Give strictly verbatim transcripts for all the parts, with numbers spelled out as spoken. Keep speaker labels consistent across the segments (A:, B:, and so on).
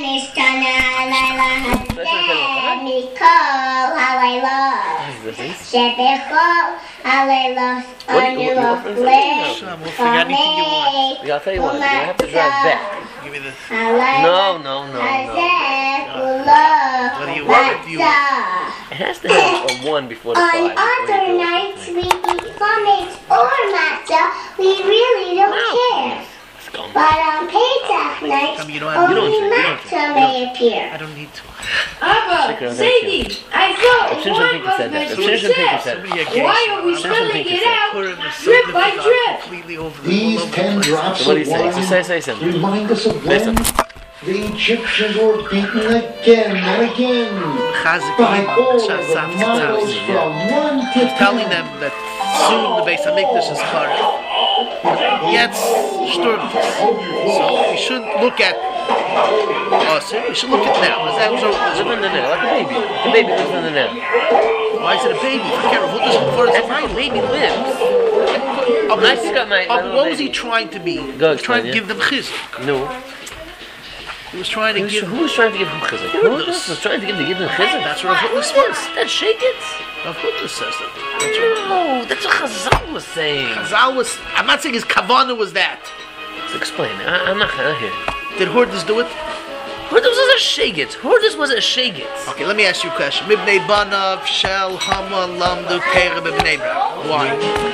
A: I'll tell you what, you have to drive back.
B: Give me the...
A: No, no, no, no.
B: What do you want? Do you want?
A: It has to have a one before the five.
C: On other nights, we eat Flumix or matcha. We really don't care. But on Pesach nights,
B: You don't have- you
C: only
B: don't drink, you don't
C: matcha may appear.
B: I don't need to.
D: Abba, Sadie, I thought
A: Simpson
D: one
A: Pinky said
D: was
A: that.
D: meant
A: Simpson
D: to
A: Pinky
D: exist.
A: said that.
D: Why are we
A: Simpson
D: spelling
A: Pinky
D: it
A: said
D: out
B: Purim is
D: drip by
B: simplified
D: drip?
B: completely over the
E: These
B: all over
E: ten
B: the place.
E: drops
A: So what do you
E: of
A: say?
E: wine
A: Just say, say something.
E: remind us of
A: Say
E: when
A: something.
E: the Egyptians were beaten again and again
B: Chazik,
E: by all of the
B: Shasaf,
E: models
B: Tzatzi.
E: from one to
B: Telling
E: ten.
B: them that soon the Beis Hamikdash is Chara. Yet, stürmt. So we shouldn't look at us. We should look at now. Is that so?
A: Live in the now, like a baby. The baby lives in the now.
B: Why is it a baby? Forget it. What does it for?
A: That's how a baby lives.
B: Oh,
A: When I just got my- my
B: oh,
A: little
B: what was he
A: baby.
B: trying to be? He
A: Go
B: was trying to
A: explain,
B: give them chizuk.
A: No.
B: He was trying to
A: Who was,
B: give.
A: who was trying to give who chizuk?
B: Hurdas.
A: Who was trying to give the Gideon chizuk?
B: That's what Rav Hurdas
A: What?
B: says.
A: That's shake it?
B: Rav Hurdas says that. That's what
A: No, that's what Chazal was saying.
B: Chazal was. I'm not saying his kavana was that.
A: Let's explain. I, I'm not gonna hear.
B: Did Hurdas do it?
A: Hurdas was a shagit. Hurdas was a shagit.
B: Okay, let me ask you a question. Mibnei banav shel hama lamdu terem b'nei brak. Why?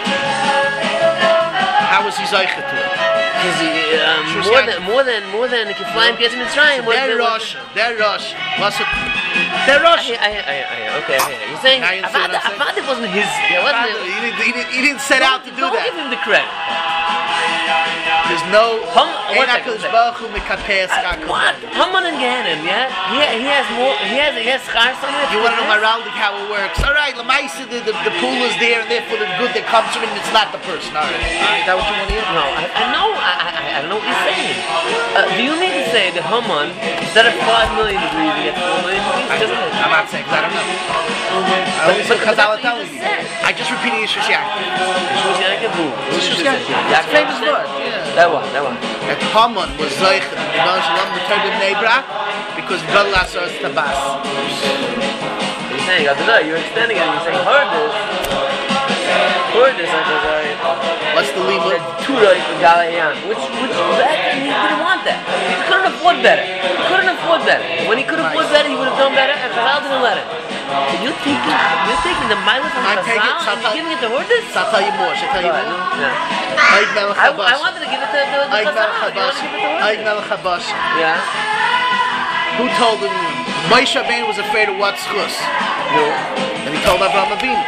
B: How was he zeichet to it?
A: Because um, more than more than more than Kiflayim gets Mitzrayim. was
B: Their
A: the-
B: Rosh, their Rosh, was it? Their Rosh.
A: I, I, I, I, okay, okay. You're saying
B: Now you see what I'm saying?
A: Avad wasn't his. Yeah, wasn't it?
B: He didn't, he, didn't, he didn't set out to do
A: Don't
B: that.
A: give him the credit.
B: There's no.
A: Hum, one
B: Ein
A: second,
B: HaKadosh
A: one
B: Baruch Hu mekaper schar
A: What?
B: kavod.
A: Haman and Gehanim, yeah? He, he has more. He has. He has schar somewhere.
B: You want to know morality how it works? All right, Lamaisa, the, the, the pool is there, and therefore the good that comes from it, and it's not the person. All right, all right, is that what you want to hear?
A: No, I, I know. I, I, I don't know what you're saying. Uh, do you mean to say that Haman, instead of five million degrees, he gets four million degrees?
B: I,
A: Just
B: I'm not saying 'cause I don't know. I only said
A: but
B: Chazal are
A: that's what
B: telling
A: you
B: you.
A: just said.
B: I just repeated Yishus Yaakov.
A: Who's Yaakov? Who? Who's
B: Yishus
A: Yaakov?
B: Yaakov.
A: Yaakov
B: Famous
A: said?
B: word, yeah.
A: That one. That one.
B: That Haman was Zeich, the Baal Shalom, the Torah B'nei Brak, because Gadol Asar Tabas.
A: You're saying, I don't know, you're extending it and you're saying, heard this. Heard this, I'm sorry.
B: What's the limud?
A: Tura for Galayan, which, which, back then he didn't want that. He couldn't afford better. He couldn't afford better. When he could afford better, he would have done better, and Chazal didn't let him. So you're taking, you're taking the mileage from
B: I'm taking-
A: Chazal and you're giving it to Hordis?
B: So I'll tell you more. Should I tell you more?
A: Yeah.
B: Eid Melech
A: I, I
B: Habasha.
A: wanted to give it to the, the
B: Eid
A: Chazal.
B: Melech
A: You want to
B: Habasha.
A: give it to
B: Eid
A: Hordis?
B: Melech Habasha.
A: Yeah.
B: Who told him? Moshe Rabbeinu was afraid of what schus,
A: No.
B: and he told Avraham Avinu.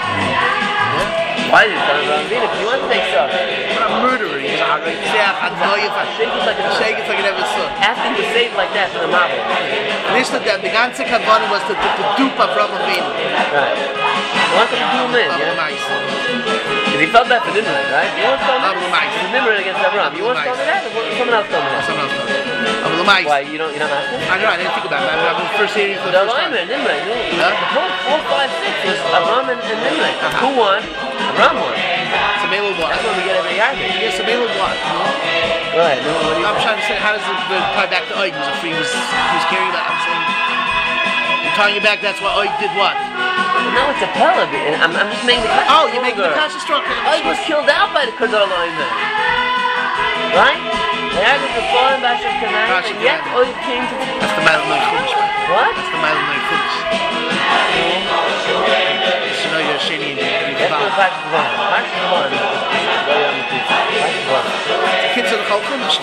A: Why did you tell him about Avinu? If you want to take stuff.
B: What a murderer! He's a Ritzach, a Noyev, a
A: Shake it like a
B: Shake it like he never saw.
A: After he was saved like that from the mob.
B: This the the ganze Kavanah was to to to dupe Avraham Avinu.
A: Right. He wanted to do him in,
B: Avraham
A: yeah?
B: Avinu.
A: Because he felt bad for Nimrod, right? You want to tell
B: Avraham
A: him?
B: Avinu.
A: It's Nimrod against Abraham. You want to tell him that? Or someone else tell him that?
B: Someone else told me. Avraham Avinu.
A: Why? You don't, you're not asking?
B: I know. I didn't think about it. I'm I'm first hearing it for the
A: The
B: first time.
A: alignment, Nimrod. You-
B: Huh?
A: The whole four, five, six was Abraham and, and Nimrod.
B: Uh-huh.
A: Who won? Abraham won.
B: Samelu won.
A: That's what we get every yard.
B: Yeah, Samelu won.
A: Go ahead. No, what do you
B: I'm
A: say?
B: trying to say, how does it tie back to Oid? If he was he was carrying that, I'm saying. You're tying it back. That's why Oid did what?
A: No, it's a Pella. and I'm, I'm just making the
B: Oh, you're making the conscious stronger.
A: I was killed out by the Kedar alignment. Right? The Yard was the fallen Bashar Kanan,
B: Bashar
A: and yet
B: Kanan.
A: Oid came to the...
B: That's the Mile of Noy Chumash, man.
A: What?
B: That's the Mile of Noy Chumash. So now you're shady and you're
A: That's the
B: involved.
A: Bashar Kanan. Bashar Kanan. Bashar Kanan.
B: Kids are the Chol Chumash.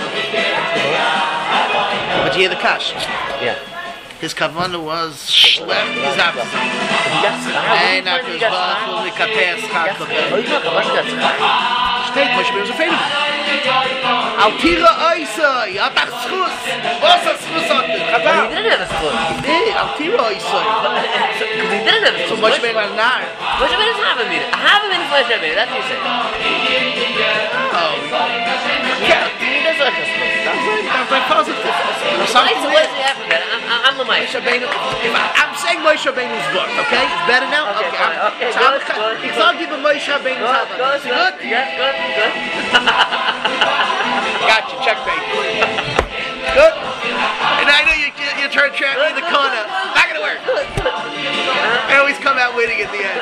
B: But you hear the Kash.
A: Yeah.
B: His kavanah was Shlech Gizabz.
A: He got schar.
B: Ein HaKadosh Baruch Hu mekaper schar
A: Oh,
B: kavod.
A: you talking about that schar?
B: Steht, Moshe Rabbeinu was afraid of it. Al tira oisoi, hat ach schus. Was hat schus hat er?
A: But he
B: Chazal.
A: didn't have a schar.
B: He did, al tira oisoi.
A: Because he didn't have a
B: So
A: schar.
B: Moshe Rabbeinu was nar.
A: Moshe Rabbeinu doesn't have a meter. I have a meter for Moshe Rabbeinu. That's what you're saying.
B: Oh.
A: Yeah. He does like a schar.
B: That's very, that's very positive. There's
A: So
B: something
A: what
B: there.
A: does he have for that? I'm, I'm, I'm the mic.
B: Moshe Rabbeinu, if I- I'm saying Moshe Rabbeinu's word, okay? It's better now?
A: Okay,
B: Okay.
A: fine.
B: I'm-
A: Okay,
B: so I'm-
A: good, good,
B: It's
A: good.
B: all given Moshe Rabbeinu's
A: Good,
B: Havana.
A: good,
B: Is it good?
A: good. Yes, good, good.
B: Gotcha, checkmate. Good. And I know you turn trap me in the corner. Not gonna work. I always come out winning at the end.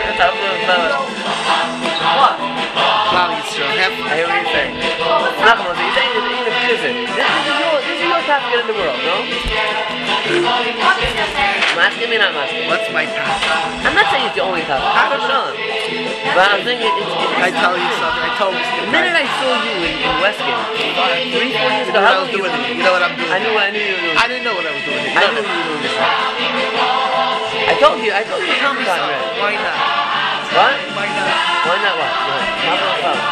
A: What?
B: Wow, you still have.
A: I hear what you're saying. Nachman, you're saying that in a prison. This, this is your, this is your task in the world, no? Masking me, not masking.
B: What's my task?
A: I'm not saying it's the only task. I'm for sure. But I'm saying it, it's, it's.
B: I tell you something. I told you.
A: The minute I saw you in, in Westgate, three, four years ago,
B: I
A: how
B: was
A: long you
B: doing it. You know what I'm doing?
A: I knew, I knew you were doing
B: I
A: it.
B: didn't know what I was doing.
A: I knew you were doing this. I told you, I told you Tom got red.
B: Why not?
A: What?
B: Why not?
A: Why not what? What? Not what about?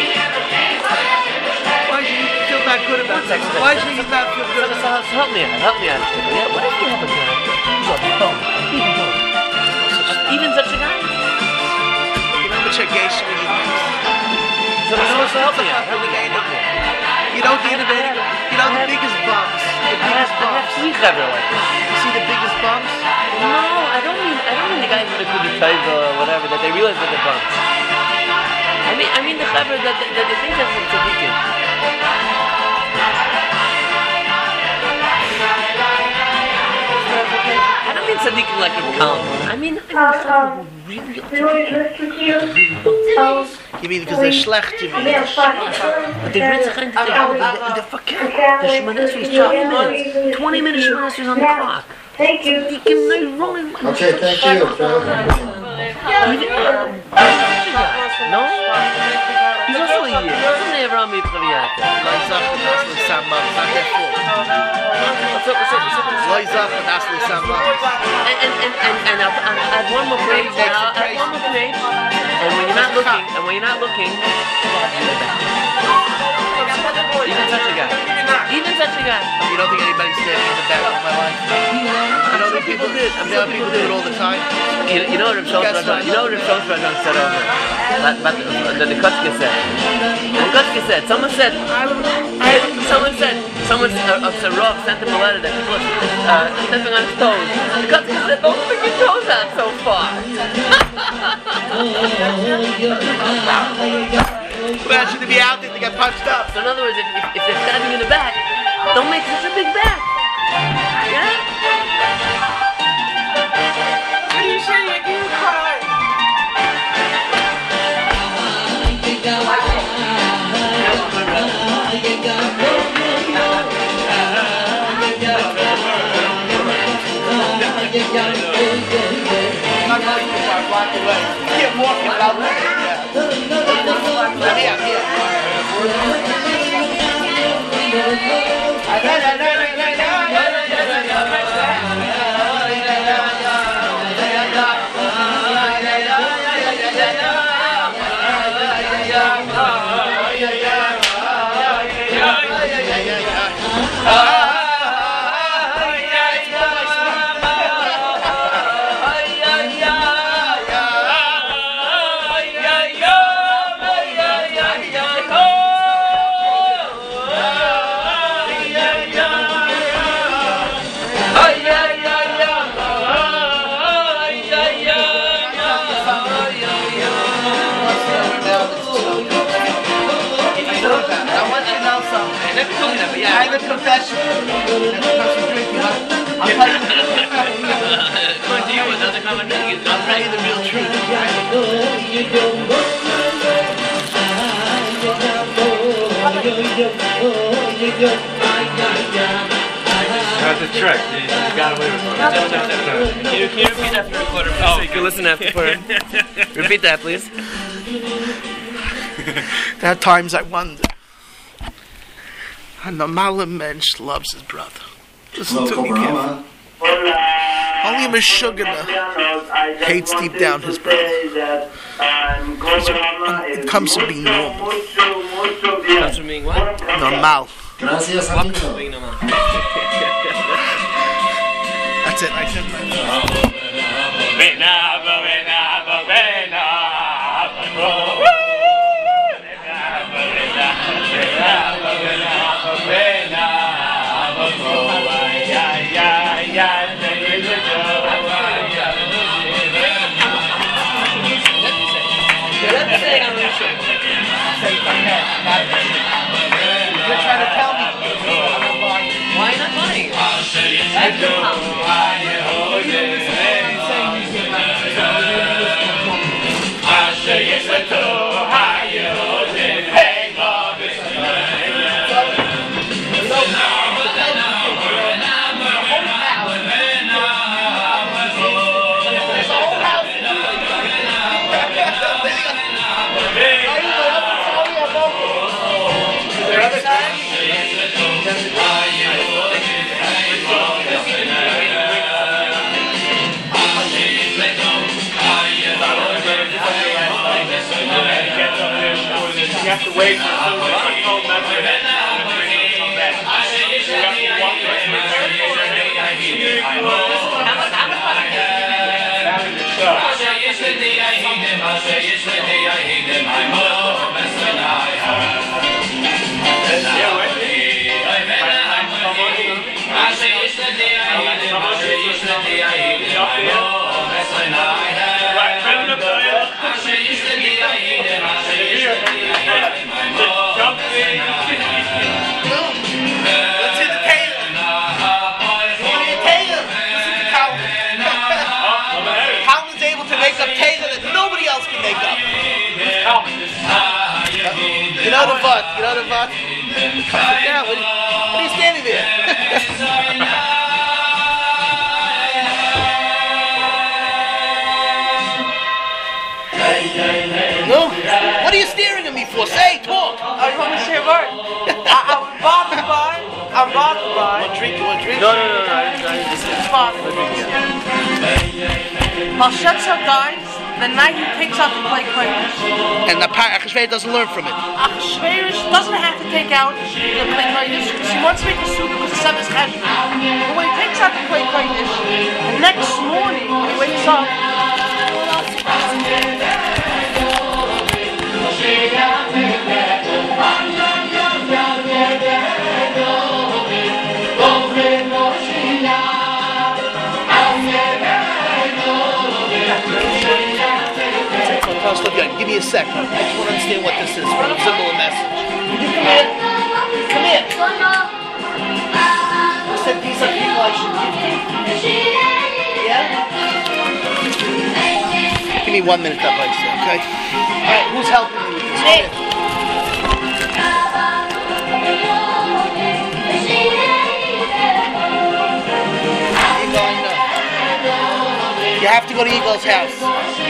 B: Why should you feel not good about sex? Why should you not feel good
A: So,
B: about
A: so, so help me out, help me out. Yeah, what if you have a guy? Look, boom, even boom. Even such a guy?
B: You know what your gay street is?
A: So, so, so help me out, help me out, help me out.
B: You know the innovative, you know the biggest bumps. The
A: I have,
B: biggest
A: I have
B: bumps.
A: three clever like this.
B: You see the biggest bumps?
A: No, I don't mean, I don't mean the guys that could be taiva or whatever, that they realize that they're bumps. I mean, I mean the clever that, that, that they think that's a tzaddikim. I don't mean tzaddikim like they're calm. I mean, I mean really.
B: You mean because they're schlecht, you mean?
A: But they rinse the the the fucking the shemanesri is twenty minutes. Twenty minutes shemanesri is on the clock.
D: Thank you.
A: You can they rolling.
E: Okay, thank you.
A: No? He's also a year. Doesn't he ever on me Praviata?
B: Loizach and Asli Samam. It's not their fault.
A: What's up, what's up, what's up?
B: Loizach and Asli Samam.
A: And, and, and, and, and I'll, I'll add one more page. And I'll add one more page. And when you're not looking, and when you're not looking, even such a guy. Even such a guy.
B: You don't think anybody's standing in the back of my life? You know that people did. I know people do it all the time.
A: You, you know what Rav Shlomo Rajan, you know what Rav Shlomo Rajan said over but, but the, the Kotzke said. The Kotzke said, someone said, someone said, someone said, uh, uh, Rav sent him a letter that people uh, stepping on his toes. The Kotzke said, don't stick your toes out so far.
B: Imagine to be out there to get punched up.
A: So in other words, if, if, if they're stabbing in the back, don't make such a big back. Yeah?
F: What are you saying? You cry.
B: Keep walking without looking. Let me out here. I have a confession. I'll tell you.
A: According to you, another common thing is
B: I'll tell you the real truth.
G: That's a trick. You got away with it.
A: No, no, no, no. Can you, can you repeat that for the recorder? Oh. So you can listen after for Repeat that, please.
B: There are times I wonder. A normal mensch loves his brother. Listen to me carefully. Only a Meshuggah hates deep down his brother. So, it comes from being normal.
A: Comes from being what?
B: Normal.
E: Gracias,
A: What
E: amigo.
A: comes from being normal?
B: That's it. I said my You're trying to tell me.
G: You have to wait until the phone message and come back. You have to walk away from
B: You know the butt, you know the butt. Sit down, what are you standing there? No? What are you staring at me for? Say, talk.
F: I want to say a word. I- I'm bothered by. I'm bothered by.
B: Want drink? You want drink?
A: No, no, no, no. I just, I just,
F: It's bothered. Balshetza dies the night he takes out the clay kodesh.
B: And the Achashverosh doesn't learn from it.
F: Achashverosh doesn't have to take out the clay kodesh because he wants to make a suit because it's seven cheshire. But when he takes out the clay kodesh, the next morning when he wakes up,
B: Give me a sec. I just want to understand what this is. From a symbol of message. Come here. Come here. I said these are people I should give to. Yeah? Give me one minute, that place, okay? Alright, who's helping me with this?
F: Hey.
B: Eagle, I know. You have to go to Eagle's house.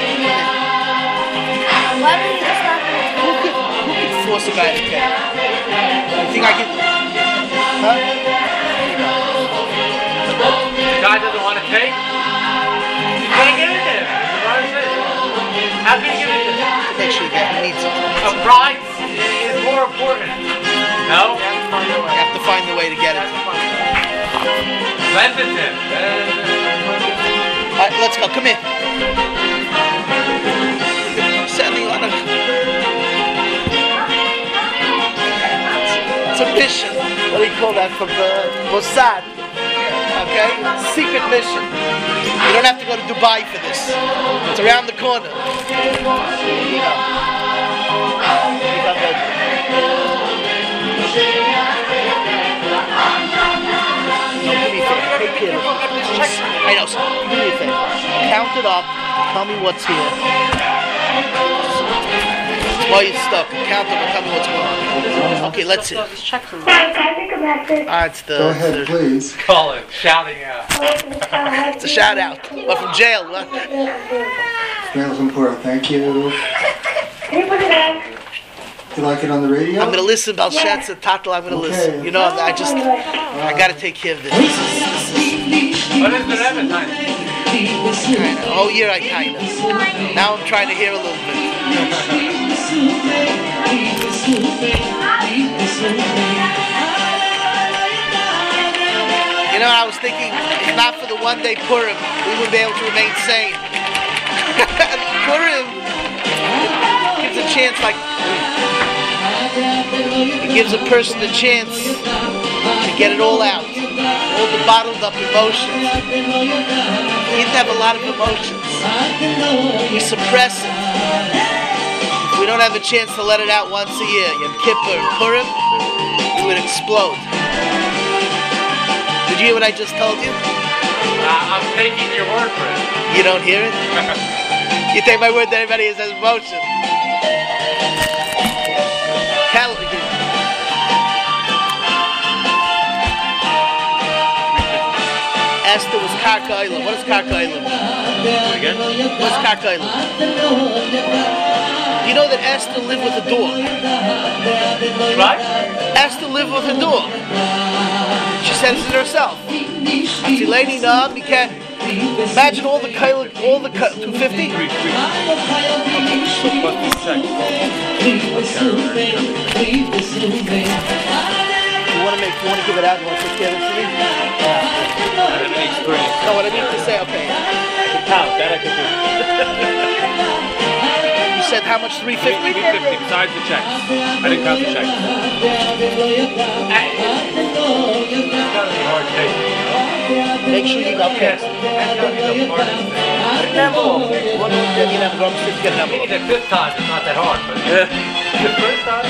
C: Why would you just not
B: Who could, who could force a guy to take? You think I can? Huh?
G: The guy doesn't want to take? He's going to get in there. How can you get in there?
B: Make sure you get it. He needs it.
G: A prize is more important. No?
B: You have to find the way to get it.
G: Lend it to him.
B: Alright, let's go. Come here. Sending on a... It's a mission. What do you call that? From the Mossad. Okay? Secret mission. You don't have to go to Dubai for this. It's around the corner. Here you go. Here you go, baby. No, do me a favor. Take care of it. I know, so do me a favor. Count it up. Tell me what's here. While you're stuck, count them and tell me what's going on. Okay, let's see.
C: Dad, can I think about this?
B: Ah, it's the.
E: Go ahead,
B: the-
E: please.
G: Call him, shouting out.
B: It's a shout out. But from jail, what?
E: Smells important. Thank you.
C: Can you put it down?
E: You like it on the radio?
B: I'm gonna listen about Shetz and Tatel. I'm gonna
E: Okay.
B: listen. You know, I just, I gotta take care of this. This is, this is
G: What is the advertising?
B: kinda, whole year I kinda. Now I'm trying to hear a little bit. You know, I was thinking, if not for the one day Purim, we wouldn't be able to remain sane. Purim gives a chance, like, it gives a person a chance to get it all out. All the bottled up emotions. We didn't have a lot of emotions. We suppress it. If we don't have a chance to let it out once a year, Yom Kippur, Purim, we would explode. Did you hear what I just told you?
G: Uh, I'm taking your word for it.
B: You don't hear it? You take my word that everybody has emotion. Cal- Esther was Karka Olam. What is Karka Olam?
G: Again?
B: What's Karka Olam? You know that Esther lived with a dog.
G: Right?
B: Esther lived with a dog. She says it herself. Atileni na mika. Imagine all the kail, all the two fifty. You want to make? You want to give it out? You want to take care of it for me? No, what I mean to say, okay.
G: I can count. That I can do.
B: You said how much? Three fifty.
G: three fifty besides the checks. I didn't count the checks.
B: Make sure you got cash. Envelope. What do you need? Envelope. Just get an envelope.
G: The fifth time it's not that hard, but the first time.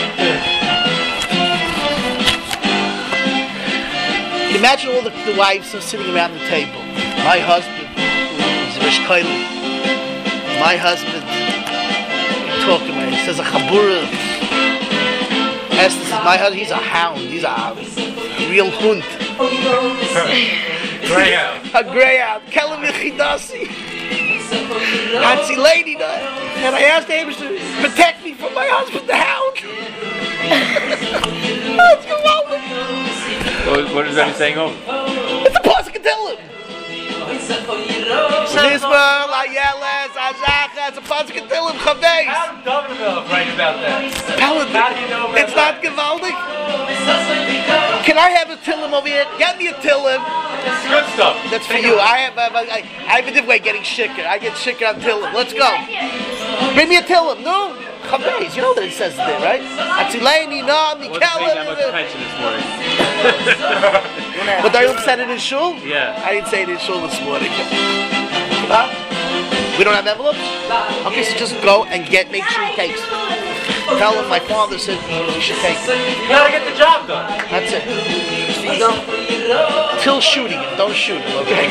B: Imagine all the, the wives are sitting around the table. My husband is Rish Koilu. My husband, talking about, he says a chabura. Esther says, my husband, he's a hound. He's a, a real hunt.
G: Greyhound.
B: A greyhound. Kelim Yichidasi. Hansi lady, and I asked Amos to protect me from my husband, the hound. That's geweldig.
G: What, what is that saying over?
B: It's a pasuk Tehillim. Nizbar, Layeles, Azacha, it's a pasuk Tehillim, Chaveis.
G: How did David write about that?
B: Paladin.
G: How do you know about
B: It's not gewaldig. Can I have a Tehillim over here? Get me a Tehillim.
G: It's good stuff.
B: That's for you. I have, I, I, I have a different way of getting shikker. I get shikker on Tehillim. Let's go. Bring me a Tehillim. No? Chaveis. You know what it says there, right? Atzileni, no,
G: Wasn't paying that much
B: Mikael.
G: attention this morning.
B: But Daryl said it in shul?
G: Yeah.
B: I didn't say it in shul this morning. Huh? We don't have envelopes? Okay, so just go and get, make sure he takes. Tell him my father said you should take it.
G: You gotta get the job done.
B: That's it. Till shooting him. Don't shoot him, okay?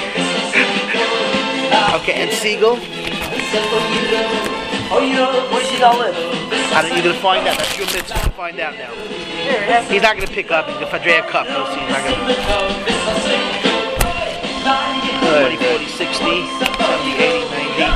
B: Okay, and Siegel?
F: Where's he gonna live?
B: I don't, you're going to find out. That's your mitzvah to find out now. He's not going to pick up. He's going to Fadrea Cup. You'll see. He's not going to. twenty, forty, sixty, seventy, eighty, ninety.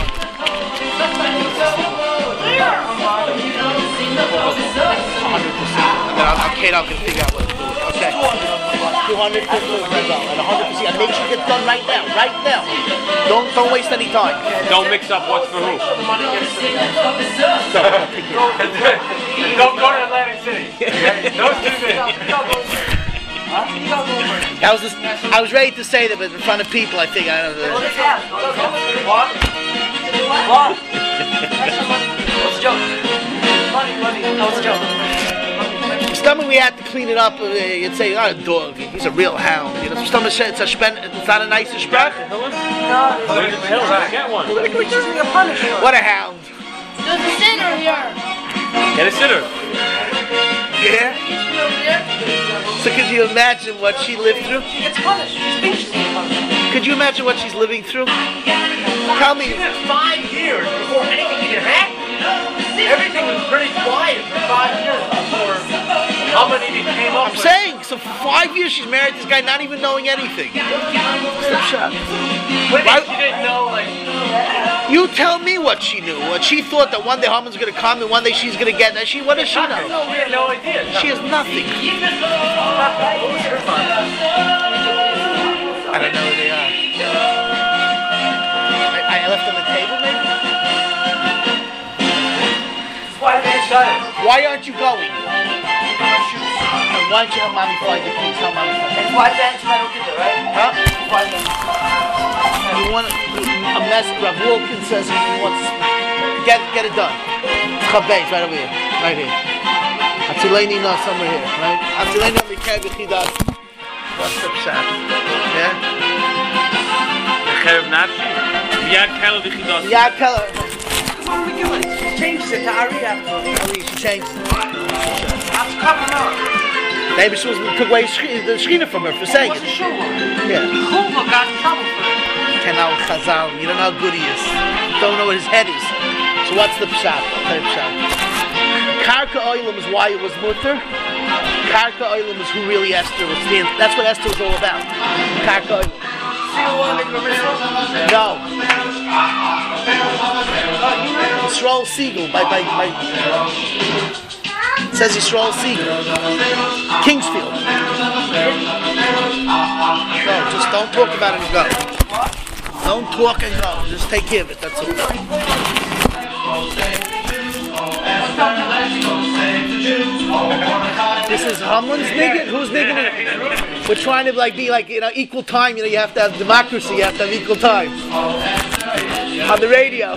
B: one hundred percent. And then I'll, Kate, I'm going to figure out what to do. Okay. two hundred fifty and one hundred percent. And make sure it gets done right now. Right now. Don't don't waste any time.
G: Don't mix up what's for who. Don't go to Atlantic City. Those two things.
B: I was just, I was ready to say that, but in front of people, I think I don't know.
F: What? What? What's the joke? Money, money. What's the joke?
B: Stomach, we had to clean it up. Uh, you'd say, oh, a dog. He's a real hound. You know, stomach said it's a spen. It's not a nice sprach.
G: Get one.
B: What a hound.
D: There's a sinner here.
G: Get a sitter.
B: Yeah. So could you imagine what she lived through?
F: She gets punished. She thinks she's getting punished.
B: Could you imagine what she's living through? Tell me.
G: She did five years before anything even happened. Everything was pretty quiet for five years before Hamani came up.
B: I'm saying, so for five years she's married this guy, not even knowing anything. Step shot.
G: When
B: Why-
G: she didn't know, like,
B: You tell me what she knew. What she thought that one day Haman's going to come and one day she's going to get. She, what does she know?
G: we had no idea.
B: She has nothing. I don't know who they are. I, I left on the table, maybe? Why aren't you going? And why don't you have mommy find you? Please help mommy find you.
F: And five bands, I don't get it, right?
B: Huh?
F: Five bands.
B: You want a mess? Rav Wilkins says he wants get get it done. Chabez right over here, right here. Atzileni na somewhere here, right? Atzileni na mikay b'chidas. What's the pshat? Yeah.
G: Cherev Nafshi. Yad Keller V'chidas.
B: Yeah, tell her.
F: What are we doing? She changes it to Ari after.
B: Ari, she changed.
F: That's coming up.
B: Maybe she was took away the Shechina from her for saying
F: What's
B: it.
F: the shul?
B: Yeah.
F: Chumva got in trouble for it.
B: Kenal Chazal. You don't know how good he is. Don't know what his head is. So what's the pshat? I'll tell you pshat. Karka Oilam is why it was mutter. Karka Oilam is who really Esther was standing. That's what Esther was all about. Karka Oilam. No. Yisrael Siegel by by by. It says Yisrael Siegel. Kingsfield. No, just don't talk about it and go. Don't talk and go. Just take care of it. That's all. This is Hamlin's nigga? Who's nigga? We're trying to like be like, you know, equal time. You know, you have to have democracy. You have to have equal time. On the radio.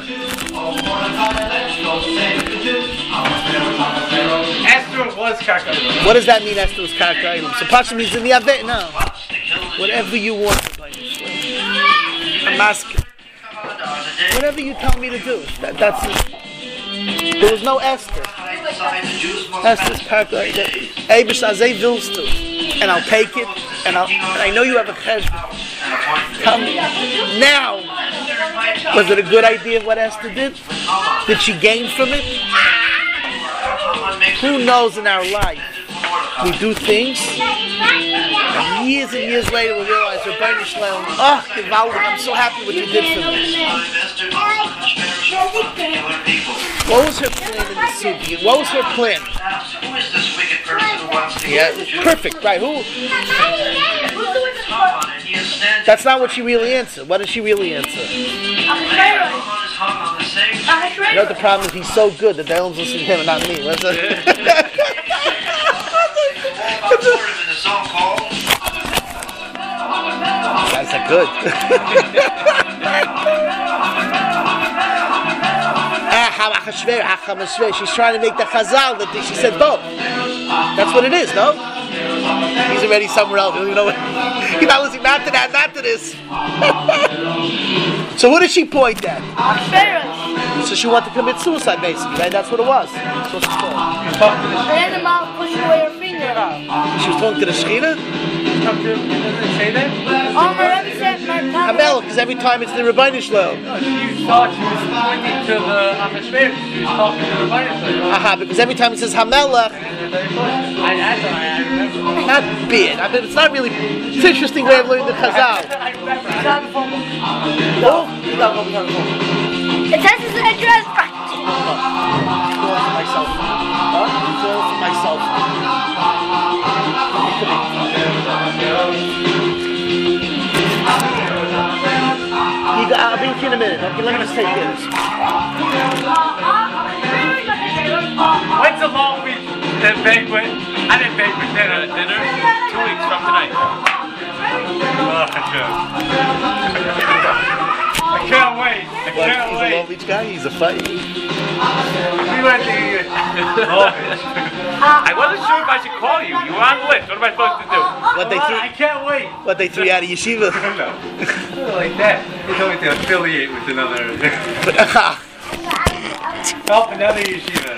G: Esther was Karka.
B: What does that mean, Esther was Karka? So Pasha means in the Avet? No. Whatever you want. I'm asking. Whatever you tell me to do. That, that's it. There was no Esther. Esther's Karka. Eibush Azay willst du. And I'll take it. And I'll, I know you have a cheshbon. Tell me. Now, was it a good idea of what Esther did? Did she gain from it? Who knows in our life? We do things, and years and years later we realize we're burning Shalom. Oh, I'm so happy what you did for me. What was her plan in the sugi? What was her plan?
H: Who is this wicked person who wants to
B: Yeah, perfect, right? Who? That's not what she really answered. What did she really answer? You know the problem is he's so good that they don't listen to him and not me. What's that? That's a good. She's trying to make the chazal that she said both. That's what it is, no? He's already somewhere else. You know, he's not listening not to that, not to this. So who did she point at? So she wanted to commit suicide, basically, right? That's what it was. That's what she told.
D: And then the mom pushed away her finger.
B: She was talking to the Shechina?
G: Did it say that?
D: Oh, my Rebbe said my papa.
B: Hamel, because every time it's the Rabbeinu Shalom.
G: No, she thought she was pointing to the Achashverosh. She was talking to the Rabbeinu.
B: Aha, because every time it says Hamelach,
G: I, that's what I remember.
B: not bad. I mean, it's not really. It's an interesting way of learning the Chazal.
G: I remember.
B: Oh,
D: It says his address.
B: for myself. Huh? For myself. You got, I'll be with you in a minute. Okay, let me just take this.
G: When's the long week? The banquet? I didn't banquet dinner. Dinner? Two weeks from tonight. Oh, I can't wait. I
B: What,
G: can't
B: he's
G: wait.
B: a Long Beach guy? He's a fight.
G: We went to Long Beach. I wasn't sure if I should call you. You were on the list. What am I supposed to do?
B: What they
G: I
B: threw,
G: can't wait.
B: what they threw out of yeshiva.
G: No. Like that. It's only to affiliate with another. Help another yeshiva.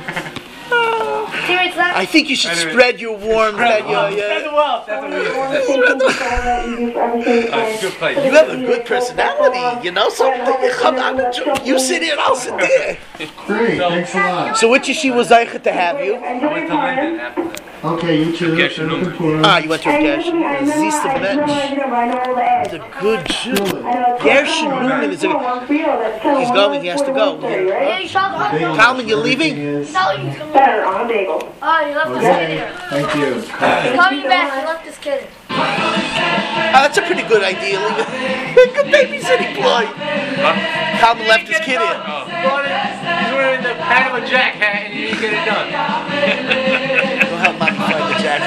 B: I think you should
G: Anyway.
B: spread your warmth and your,
G: Spread
B: your,
G: the wealth. That's what we do. It's a good place.
B: you have a good personality, you know something. You sit here and I'll sit there.
E: Great, thanks a lot.
B: So which yeshiva was Zeicha to have you?
G: I went to Linden after that.
E: Okay, you too.
G: Geshe Numen.
B: Ah, you went to a Gershon. Zista Bench. He's a good Jew. Gershon Newman is a... He's going, he has to go. Talman, you're leaving?
D: Better on a bagel. Oh, you left this kid
E: Okay,
D: here.
E: thank you.
D: He's coming back. You left this kid.
B: Ah, that's a pretty good idea. Leave it. Good babysitting boy. Talman left his kid in.
G: Oh. You were in the Panama Jack hat and you didn't get it done.
B: Go help Mike find the jacket.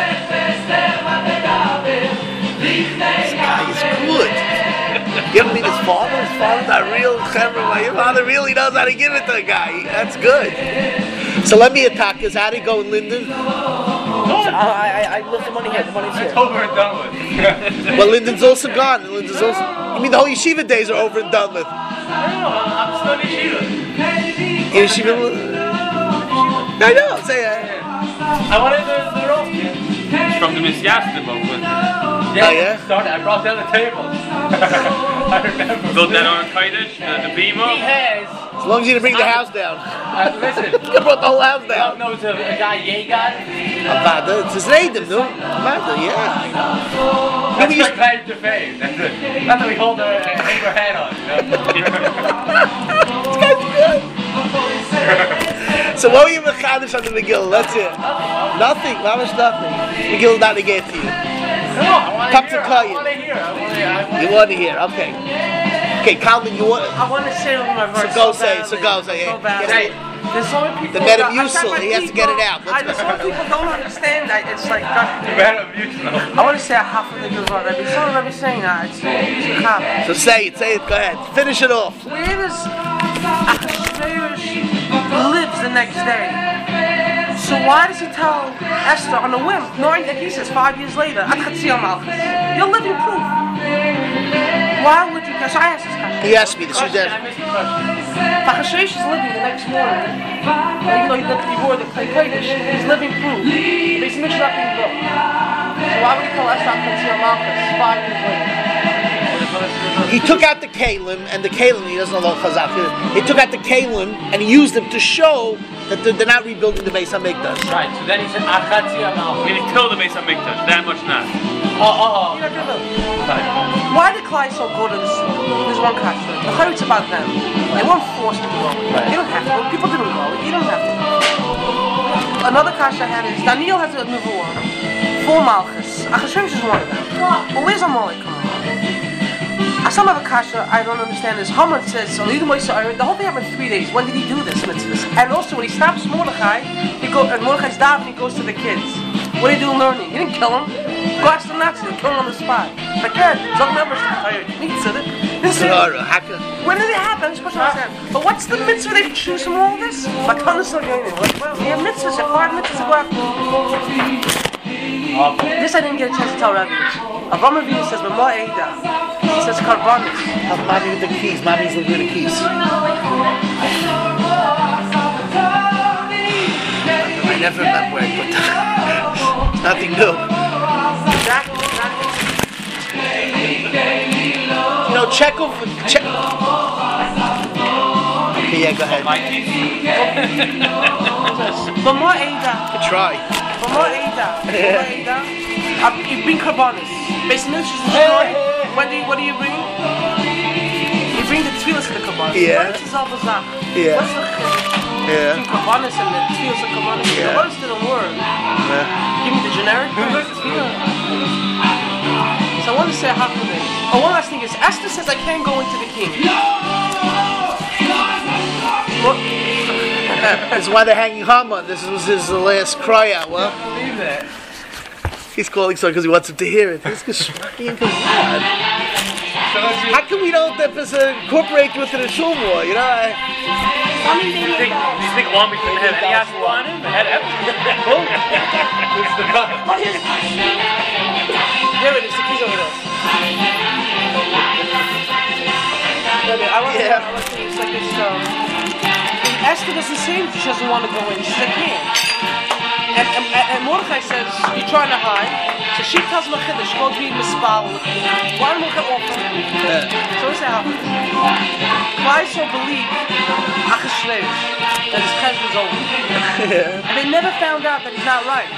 B: This guy is good. You ever meet his father? His father's not real. Your father really knows how to give it to a guy. That's good. So let me attack this. How did it go in Linden?
F: I, I, I left the money here. The money's
G: It's
F: here.
G: over and done with.
B: Well, Linden's also gone. Linden's also. You mean the whole yeshiva days are over and done with?
G: I don't know. I'm still in yeshiva.
B: Yeshiva. I know. I'm saying.
G: I wanted the, the roast. from the Misyastim book.
B: Oh, yeah?
G: Started, I brought down the tables. I remember. Built that on Kiddush, the, the Bima.
F: He has.
B: As long as you didn't bring the house down.
G: Uh, listen.
B: You brought the whole house
G: You
B: down.
G: don't know it's a, a guy, Yegan?
B: Avada, it's his Adam, no? Avada, yeah.
G: That's my claim to fame. That's it. Not that we hold our, uh, hang our hat on. You know?
B: This guy's good. So what were you mechadish on the Megillah? That's it. Nothing. How much nothing? Megillah not to get to you.
G: No, I want
B: Come
G: to
B: to
G: hear.
B: Kayin.
G: I want to hear. I want to hear.
B: You want to hear? Okay. Okay, Calvin, you want?
F: I want to say my verse.
B: So go
F: so
B: say. So
F: badly.
B: go say.
F: So
B: Yeah.
F: badly.
B: Yes,
F: There's so many people.
B: The
F: that-
B: Metamucil,
F: I- I-
B: he has to get it out.
F: I,
B: Let's
F: some people don't understand that. It's like.
G: Metamucil.
F: I want to say a half of the Gilzar Rebbe. Some Rebbe saying that. It's it's a half.
B: So say it. Say it. Go ahead. Finish it off.
F: Where does Achashverosh lives the next day? So why does he tell Esther on a whim, knowing that he says five years later, Ad Chatziyah Malchus? You're living proof. Why would you? So I asked this question.
B: He asked me this. You
G: Question,
B: did.
G: I missed the question.
F: Achashverosh is living the next morning. Even though he lived before the Klei Kodesh, he's living proof. But he's mixed up in the book. So why would he tell Esther Ad Chatziyah Malchus five years later?
B: He took out the kalim, and the kalim, he doesn't know the chazak. He took out the kalim, and he used them to show that they're, they're not rebuilding the Beis HaMikdash.
G: Right, so then he said, Achatziyah Malchus. Meaning till the Beis HaMikdash, that much not. Oh, oh,
F: You know,
G: oh.
F: Right. Why did Klai so go to this? There's one kasha. The Chayrit's about them. They weren't forced to go. They don't have to. People didn't go. You don't have to. Another kasha I had is Daniel has a nevuah. Full Malchus. Achashverosh is one of them. Well, where's Amalek coming from? Some of the kasha I don't understand is Haman says, the whole thing happened in three days. When did he do this mitzvah? And also when he stops Mordechai, he go and Mordechai's davening, he goes to the kids. What are you doing learning? He didn't kill him. Go ask the Nazis, he'll kill him on the spot. Like that, Zog members when did it happen? I'm supposed to understand. But what's the mitzvah they choose from all this? Like on the They have mitzvahs, they have five mitzvahs to go after. This I didn't get a chance to tell Rabbi. Avraham Avinu says, "B'ma Eida." He says, "Karbanis."
B: Help mommy with the keys. Mommy's looking at the keys. I never remember where I put them. It's nothing new.
F: Exactly, exactly.
B: You know, Chekhov. Che- okay, yeah, go ahead.
F: B'ma Eida.
B: Good try.
F: B'ma Eida. B'ma Eida. Uh, You bring karbanis. Basically, it's just destroyed. When do you, what do you bring? You bring the tefillas to the karbanis.
B: Yeah.
F: What is Zalbazach?
B: Yeah.
F: What's the chiddush
B: Yeah.
F: between karbanis and the tefillas and karbanis?
B: Yeah.
F: The words didn't work.
B: Yeah.
F: Give me the generic. So I want to say half of it. Oh, one last thing is, Esther says I can't go into the king. What?
B: That's why they're hanging Haman. This was his last cry out. Well,
G: Believe that.
B: he's calling so because he wants him to hear it. This is fucking God. How can we don't uh, incorporate you into the shul more? You know. I,
G: You think, you think Wami couldn't have any Yahshua on him? It had everything. It's the cut.
F: There it is, the keys over there. I want to
B: Yeah.
F: I want to say it's like this. Um, Esther doesn't say that she doesn't want to go in. She said, I can't. And, and, and Mordechai says, you're trying to hide. So she tells him a chiddush, go be mispal. Why Mordechai offer?
B: Yeah.
F: So what's that happen? Why so believe Achashverosh that his chesed is over?
B: yeah.
F: And they never found out that he's not right.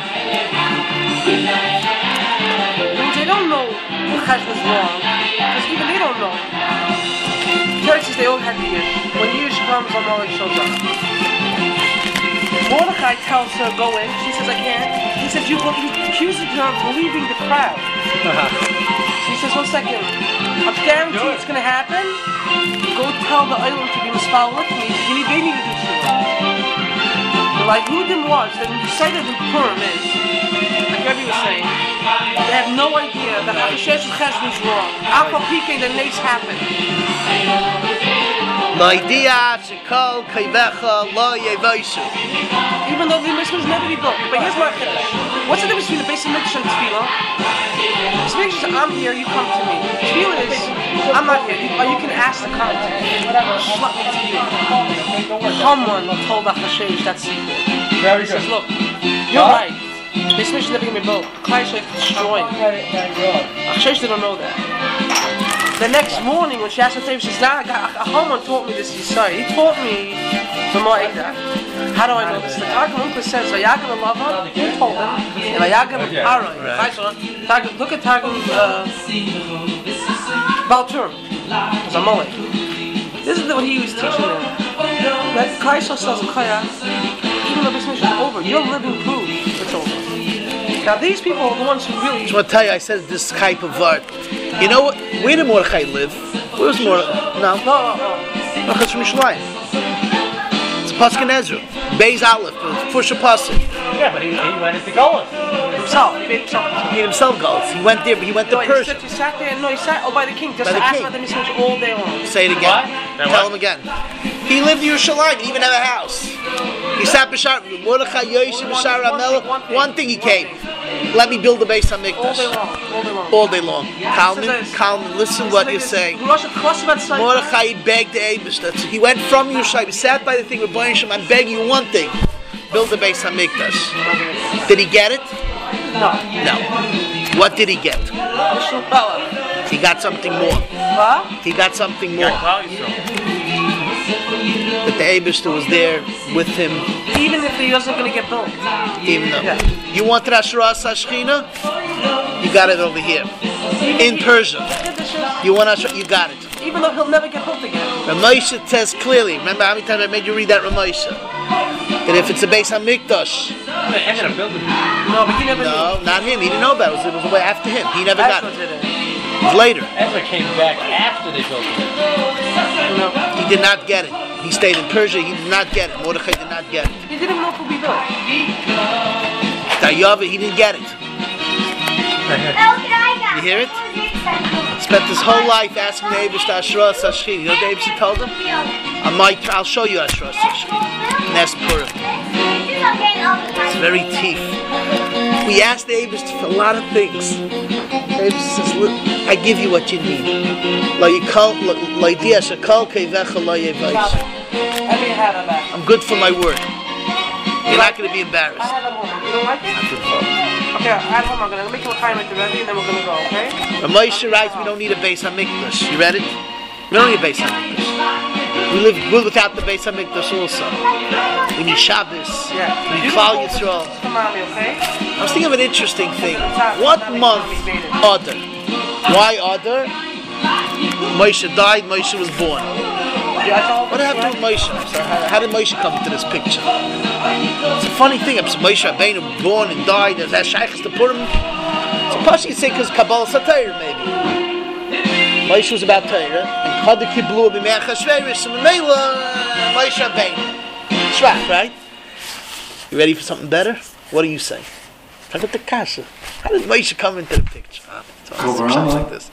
F: They don't know the chesed was wrong. Because even they don't know. Churches, they all had the year. When Yerush comes, Amalek shows up. Mordechai tells her, go in. She says, I can't. He says, you believe, he accuses her of believing the crowd. She says, one second. I guarantee it's going to happen. Go tell the island to be mispal with me. You need, they need to do shul. Like Hudim was, that when you say that in Purim is, like Rebbe was saying, they have no idea that Achashverosh Chesed is wrong. Alpha P K, the nace happened. Even though the mitzvah is never be built. But here's my chiddush. What's the difference between the basic mitzvah and tefillah? The mitzvah is, I'm here, you come to me. Tefillah is, I'm not here, you, or you can ask to come to me. Whatever, schlepp me to you. Someone told Achashverosh that secret.
G: Very
F: He says,
G: good.
F: look, you're right. This mission never gonna be built. Klal Yisrael destroyed. Achshesh don't know that. The next morning when she asked her favor, she says, "Nah, a Haman taught me this Yisai. He taught me the Ma'ida. How do I know this?" The Targum Uncle says, "Vayagam Lava." He told him, and Vayagam Paroi. Look at Targum uh, Baltur. It's a Molech. This is what he was teaching them. That Klal Yisrael says, "Kaya, even though this mission is over, you're living proof it's over." Now these people are the ones who really.
B: I just want to tell you, I said this type of art. You know what? Where did Mordechai live? Where was Mordechai? No.
F: No, no, no.
B: No, it's from Yerushalayim. It's a Pasuk in Ezra. Beis Aleph, push a Pasuk.
G: Yeah, but he, he went into Golan.
F: Himself. He made himself.
B: He himself goes. He went there, but he went to
F: No, he
B: Persia.
F: sat, he sat there. No, he sat. Oh, by the king. Just
B: By the
F: to ask
B: king.
F: about the mission all day long.
B: Say it again.
G: What? That
B: Tell
G: what?
B: him again. He lived in Yerushalayim. He didn't even have a house. He sat b'shar Mordechai Yosef b'shar Amela. One thing he came. Let me build the base on
F: All day
B: Mikdash.
F: long. All day long.
B: All day long. Kalman, Kalman, listen what you're saying. Mordechai begged the Eibush. He went from Yerushalayim. He sat by the thing with Baruch Hashem. I'm begging you one thing. Build the base on Mikdash. Did he get it?
F: No.
B: No. What did he get? He got something more.
F: Huh?
B: He got something more.
G: Yeah, Klal Yisrael.
B: That the Eibishter was there with him.
F: Even if he wasn't going to get built.
B: Even though.
F: Yeah.
B: You wanted Asherah Sashchina? You got it over here. In Persia. You want Asherah? You got it.
F: Even though he'll never get built again.
B: Ramosha says clearly. Remember how many times I made you read that Ramosha? That if it's a base on Mikdash.
G: They ended up building it.
F: No, but he never
B: No,
F: knew.
B: not him. He didn't know about it. It was way after him. He never got
F: Ezra
B: it.
F: did it.
B: It was later.
G: Ezra came back after they built it.
F: No.
B: He did not get it. He stayed in Persia. He did not get it. Mordechai did not get it.
F: He didn't even know if it would be built.
B: Dayava, he didn't get it. You hear it? Spent his whole life asking the Eibush to Asherah Sashchina. You know what the Eibush told him? I might, I'll show you Asherah Sashchina. Nes Purim. It's very teeth. We asked the Eibush for a lot of things. The Eibush says, look, I give you what you need.
F: Every hat on that.
B: I'm good for my word. You're not going to be
F: I
B: embarrassed.
F: have it home. You don't like it? Okay, at home I'm going to make a time at the ready and then we're going to go, okay?
B: Ramosha writes, we don't need a base on Mikdash. You read it? We don't need a base on Mikdash. We live good without the base on Mikdash also. We need Shabbos.
F: Yeah.
B: We need Klal Yisrael.
F: Come on, okay?
B: I was thinking of an interesting thing. What month Adar? Why Adar? Moshe died, Moshe was born. What happened with Moshe? So how, how did Moshe come into this picture? It's a funny thing. Moshe Rabbeinu was born and died. There's that shaykhs to put him. So possibly you say because Kabbalah Satayr maybe. Moshe was about Torah, and Kadir Kiblu b'Me'ach HaShveirish, and Mela Moshe Rabbeinu. Shvach, right? You ready for something better? What do you say? Look at the kasha. How did Moshe come into the picture? Ah, it's awesome. Something like this.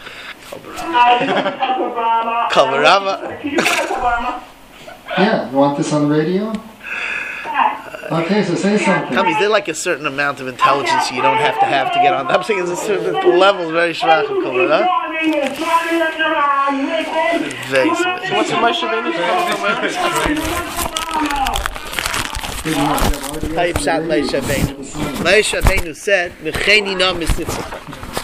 B: Kavarama.
E: Yeah, you want this on the radio? Okay, so say something.
B: Tell me, is there like a certain amount of intelligence you don't have to have to get on? I'm saying there's a certain level, very shvach of Kavarama. Very
F: So what's the Moshe Rabbeinu
B: Type shot Moshe Rabbeinu. Moshe Rabbeinu said, "V'cheini na mitzvah."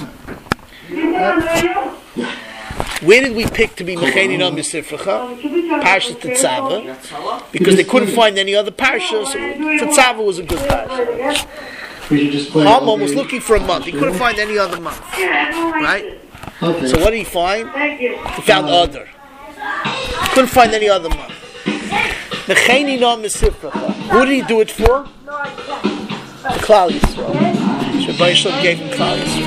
B: Where did we pick to be Mecheni na Misifracha? Parsha Tetzava, because they couldn't find any other parsha, so Tetzava was a good parsha.
E: We should just play.
B: Haman was looking for a month. He couldn't find any other month, right?
E: Okay.
B: So what did he find? He found Adar. Couldn't find any other month. Mecheni na Misifracha. Who did he do it for? The Klal Yisrael. So Baruch Shalom gave him Klal Yisrael.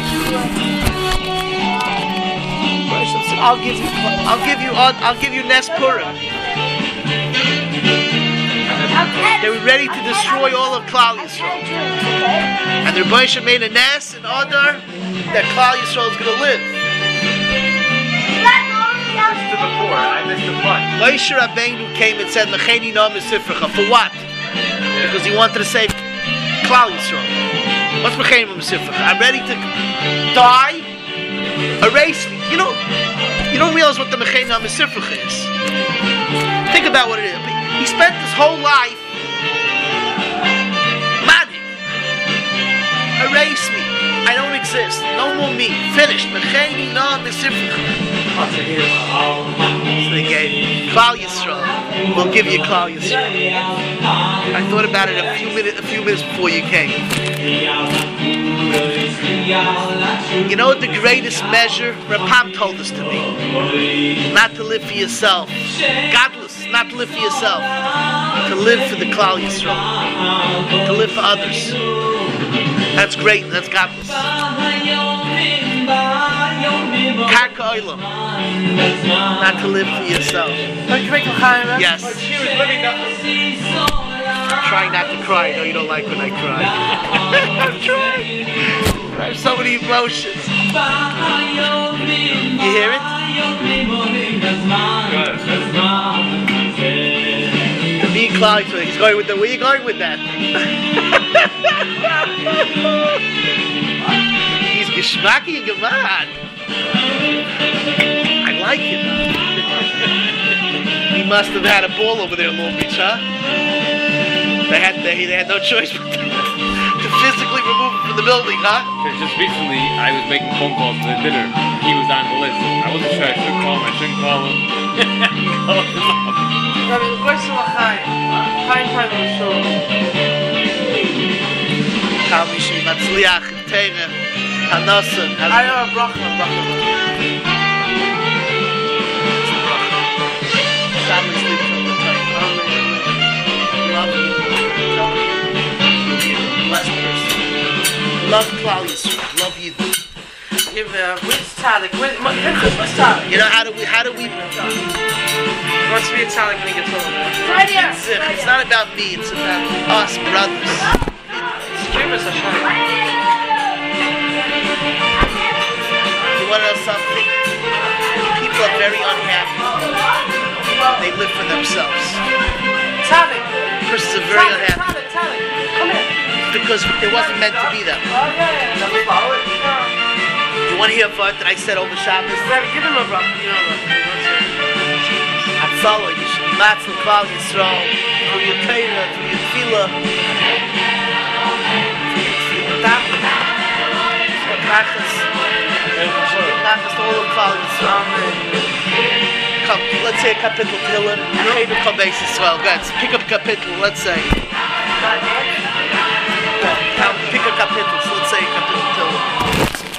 B: I'll give you, I'll give you, I'll give you Nes Purim. They were ready to destroy all of Klal Yisrael, and their Rebbeinu made a Nes and Adar that Klal Yisrael is going to live.
G: To the poor, I missed the fun.
B: Moshe Rabbeinu came and said, "Mecheni na Misifracha." For what? Because he wanted to save Klal Yisrael. What's Mecheni na Misifracha? I'm ready to die. Erase me. You know. You don't realize what the Mecheni na Misifracha is. Think about what it is. He spent his whole life manic. Erase me. I don't exist. No more me. Finished. Mecheni no mesifcha. So they gave Klal Yisrael. We'll give you Klal Yisrael. I thought about it a few minutes, a few minutes before you came. You know what the greatest measure? Rapam told us to be. Not to live for yourself. Godless. Not to live for yourself. To live for the Klal Yisrael. To live for others. That's great. That's godless. Karka oilam. Not to live for yourself. Yes. Try not to cry. I know you don't like when I cry. I'm trying. I have so many emotions. You hear it? To be Klal Yisrael. He's going with the. Where are you going with that? He's geschmacky and gemad. I like it. He must have had a ball over there in Long Beach, huh? They had they, they had no choice but to, to physically remove him from the building, huh?
G: Because just recently I was making phone calls to the dinner. He was on the list. I wasn't sure I should call him. I shouldn't call him. Call him up.
B: Kamishi Matzliach Teire Hanasan.
F: I have a bracha, bracha.
B: Families live from the time. Love you. Blessed person. Love Klal Yisrael. Love you.
F: Give uh, which tzaddik? Which which tzaddik?
B: You know how do we? How do we?
F: What's be a tzaddik when he gets older?
D: Right here.
B: It's, uh, it's not about me. It's about us, brothers.
F: Give us a shot.
B: You want to know something? People are very unhappy. They live for themselves.
F: Tzaddik.
B: Persons are very unhappy
F: Tzaddik, tzaddik. Come here.
B: because it wasn't meant to be that.
F: Oh, yeah, yeah.
B: You want to hear a word that I said over Shabbos?
F: Give him a bracha. You know that.
B: Atzala, you should be matzal Klal Yisrael through your Torah, through your tefillah, through your davening, your brachas, your brachas to all of Klal Yisrael. Come, let's say a kapitel Tehillim. Chaynu Kol Beis Yisrael. Go ahead, pick up a kapitel. Let's say. Come, pick a kapitel. So let's say a kapitel Tehillim.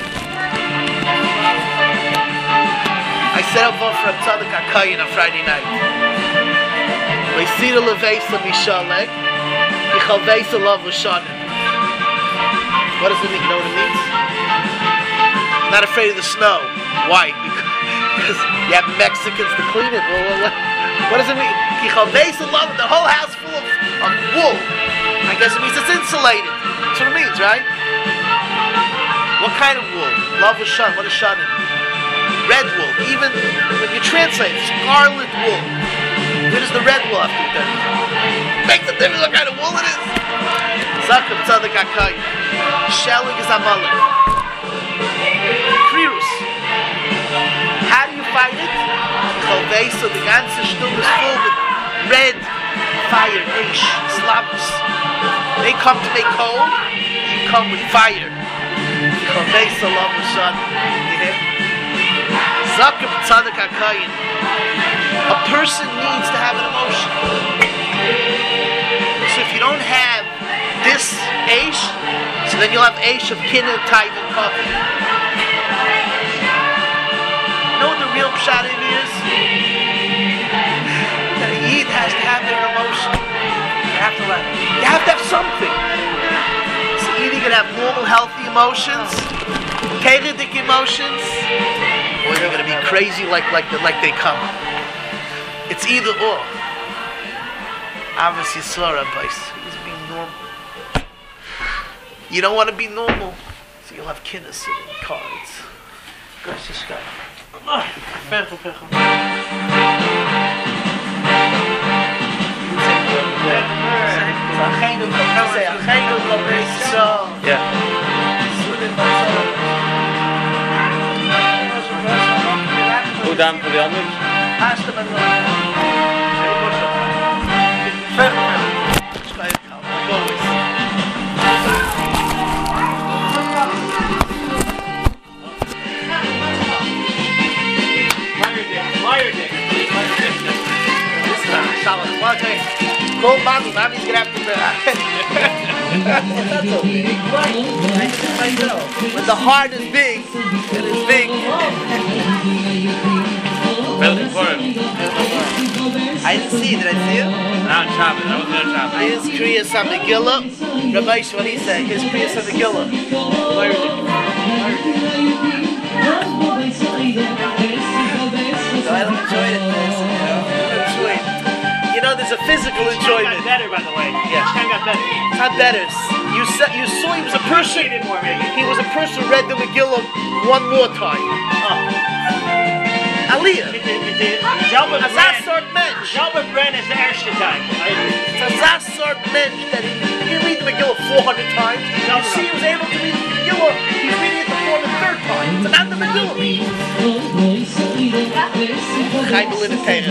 B: I set up one for a tzaddik HaKayin on Friday night. Leisira leveisa mishalek, michalveisa lav l'shanim. What does it mean? You know what it means? Not afraid of the snow. Why? Because you have Mexicans to clean it. What does it mean? Michalveisa lav, the whole house full of, of wool. I guess it means it's insulated. That's what it means, right? What kind of wool? Lav l'shanim. What is shanim? Red wool. Even when you translate, scarlet wool. Where does the red wool have to be done? Makes a difference what kind of wool it is. Zakum tzaddik HaKayin. Shelling is amalek. Krirus. How do you fight it? Chalveisa, the ganze Stum is full with red fire, ish, slavus. They come to make cold, you come with fire. Chalveisa lav l'shan. You hear? Zakum tzaddik HaKayin. A person needs to have an emotion. So if you don't have this Aish, so then you'll have Aish of Kinna, Taiv, and Coffee. You know what the real pshat in is? That a Yid has to have their emotion. You have to let it. You have to have something. So either you can have normal, healthy emotions, Keridik emotions, or you're going to be crazy like like the, like they come. It's either or. Avos Yisrael, Rabbis. He's being normal. You don't want to be normal, so you'll have kinnis and cards. Gosh, this guy.
F: Perfect, perfect.
B: Yeah.
G: Go down for the onwards.
B: Pass them and Perfect. Go with. Call mommy. Mommy's gonna have to. When the heart is big, it is big.
A: I didn't see you. Did I see you?
G: No, I'm chopping. I was there chopping.
B: His Kriyas HaMegillah. Ramesh, what he said? His Kriyas HaMegillah.
A: So I enjoyed it.
B: Enjoy. You know, there's a physical enjoyment.
I: Got better, by the way.
B: Yeah.
I: Ken got better.
B: Not better. You saw, you saw he was a person.
I: More, maybe.
B: He was a person who read the Megillah one more time.
I: Oh.
B: Aliyah.
I: Zelba
B: Azaz sort mensch.
I: Zelba Bren is the erste time.
B: It's Azaz sort mensch that he, he read the Megillah four hundred times. You see he was able to read the Megillah. He's reading it the four hundred third time. It's not the Megillah reading. Chaim L'Nitera.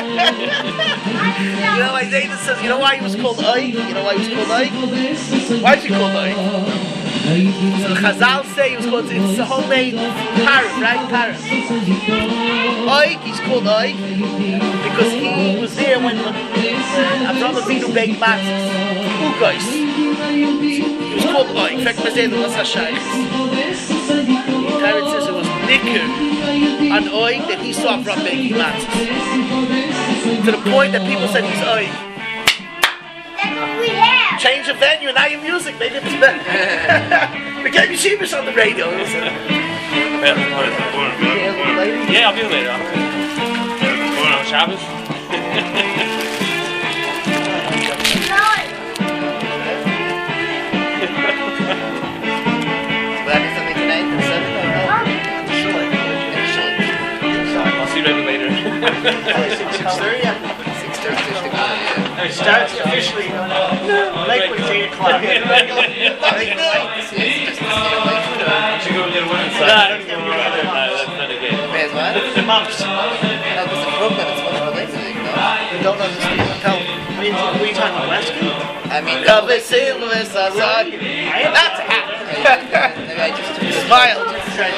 B: You know, Isaiah says, you know why he was called Oig? You know why he was called Oig? Why is he called Oig? So Chazal say he was called, it's a homemade parrot, right? Parrot. Oig, he's called Oig because he was there when Avraham Avinu baked matzahs. Ugos. He was called Oig. In fact, Mazeh, was Hashayach. The Torah says it was Nikr on Oig that he saw Avraham baking matzahs. To the point that people said he's Oig. Change the venue, now your music, maybe it's better. We gave you Sheebish on the radio.
G: Yeah, I'll be later. Going on Shabbos?
A: Something tonight?
G: I'll see you later.
B: six thirty?
A: six thirty.
I: It starts officially like when it's eight o'clock.
G: Should go get one inside. No, I don't think we're going to that's not a game.
A: Where's what?
I: The monks.
A: No, because in Brooklyn it's one of the lazy league, no?
B: We don't understand. Tell me.
I: What are you talking about, West?
A: I mean,
B: Come and see Louis Azag. That's hot.
A: maybe I just took it.
B: Smile.
A: Very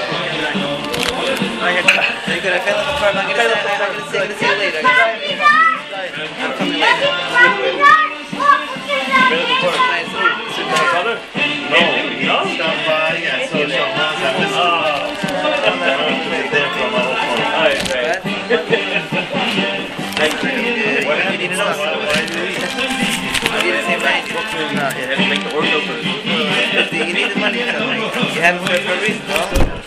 A: good. I feel like I'm going to say, I'm going to say, I'm going to see you later. I'm coming later.
G: Brother? No. No?
H: Stop by, yeah, so
A: What do you need to know? You need to say right.
G: No, you have to make the order for it.
A: You need the money, so you have it for a reason, no?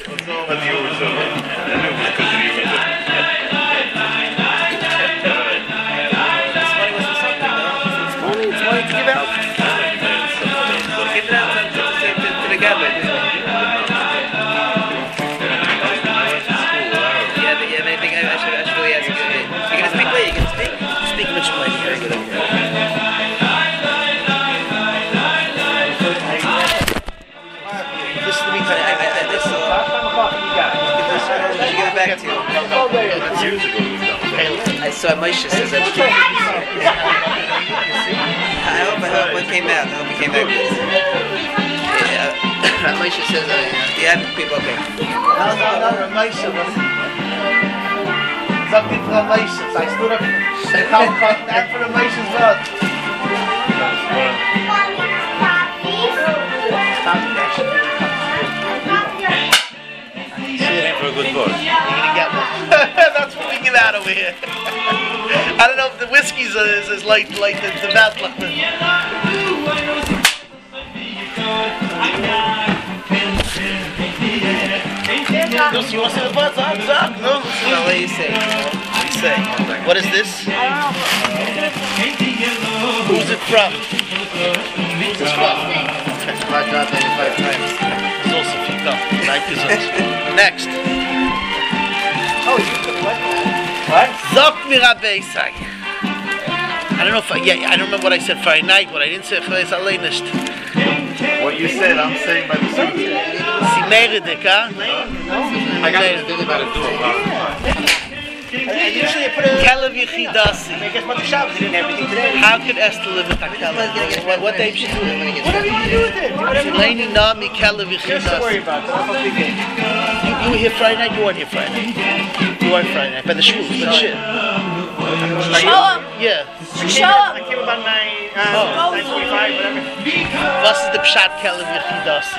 A: Back to you. I saw Moshe says that. I hope I hope it came out. I hope it came back. Yeah, Moshe says uh, yeah, people okay.
B: No, no, no, Ramesha. Something for Ramesha. I stood up. I can't cut that for Ramesha's blood.
G: For a good book.
B: You're gonna get one. That's what we get out over here. I don't know if the whiskey's is as light, light as the mouth. No, you want to say the buzz? Zach, Zach, no.
A: No, what do you say?
B: What do you say? What is this? Who's it from? Who's this from?
A: Five times, five times.
B: It's also picked up. Like this one. Next.
I: Oh, you took what? What?
B: Zok mi Rabbi Isai. I don't know if I, yeah, I don't remember what I said Friday night, what I didn't say Friday night.
H: What you said, I'm saying by the same.
B: Simeredik, huh?
H: I got to do about it.
I: I usually put it
B: Kelev Yechidasi.
I: I guess Mother Shabbos didn't have everything today.
B: How could Esther live with a Kelev? What, what day should she do it?
I: Whatever you do with it. Do whatever you
B: Leini Nami Kelev
I: Just don't worry
B: Yechidasi.
I: about it. That's what we did.
B: You, you were here Friday night? You weren't here Friday night. You weren't Friday night. By the shul, by the shit.
D: Show up.
B: Yeah.
D: Show up.
I: I came about nine, uh,
B: Oh.
I: nine forty-five, whatever.
B: Was is the Pshat Kelev Yechidasi?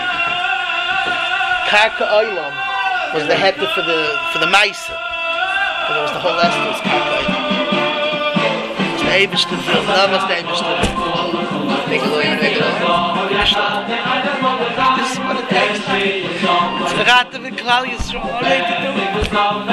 B: Karka Oilam was the head for the for the Maisa. But it was the whole Esther was Karka Oilam. It's the Eibishter Vil. No, it's the Eibishter Vil. Take it away, take it away. This is what it takes. It's verraten with Klal Yisrael. All right, to do it.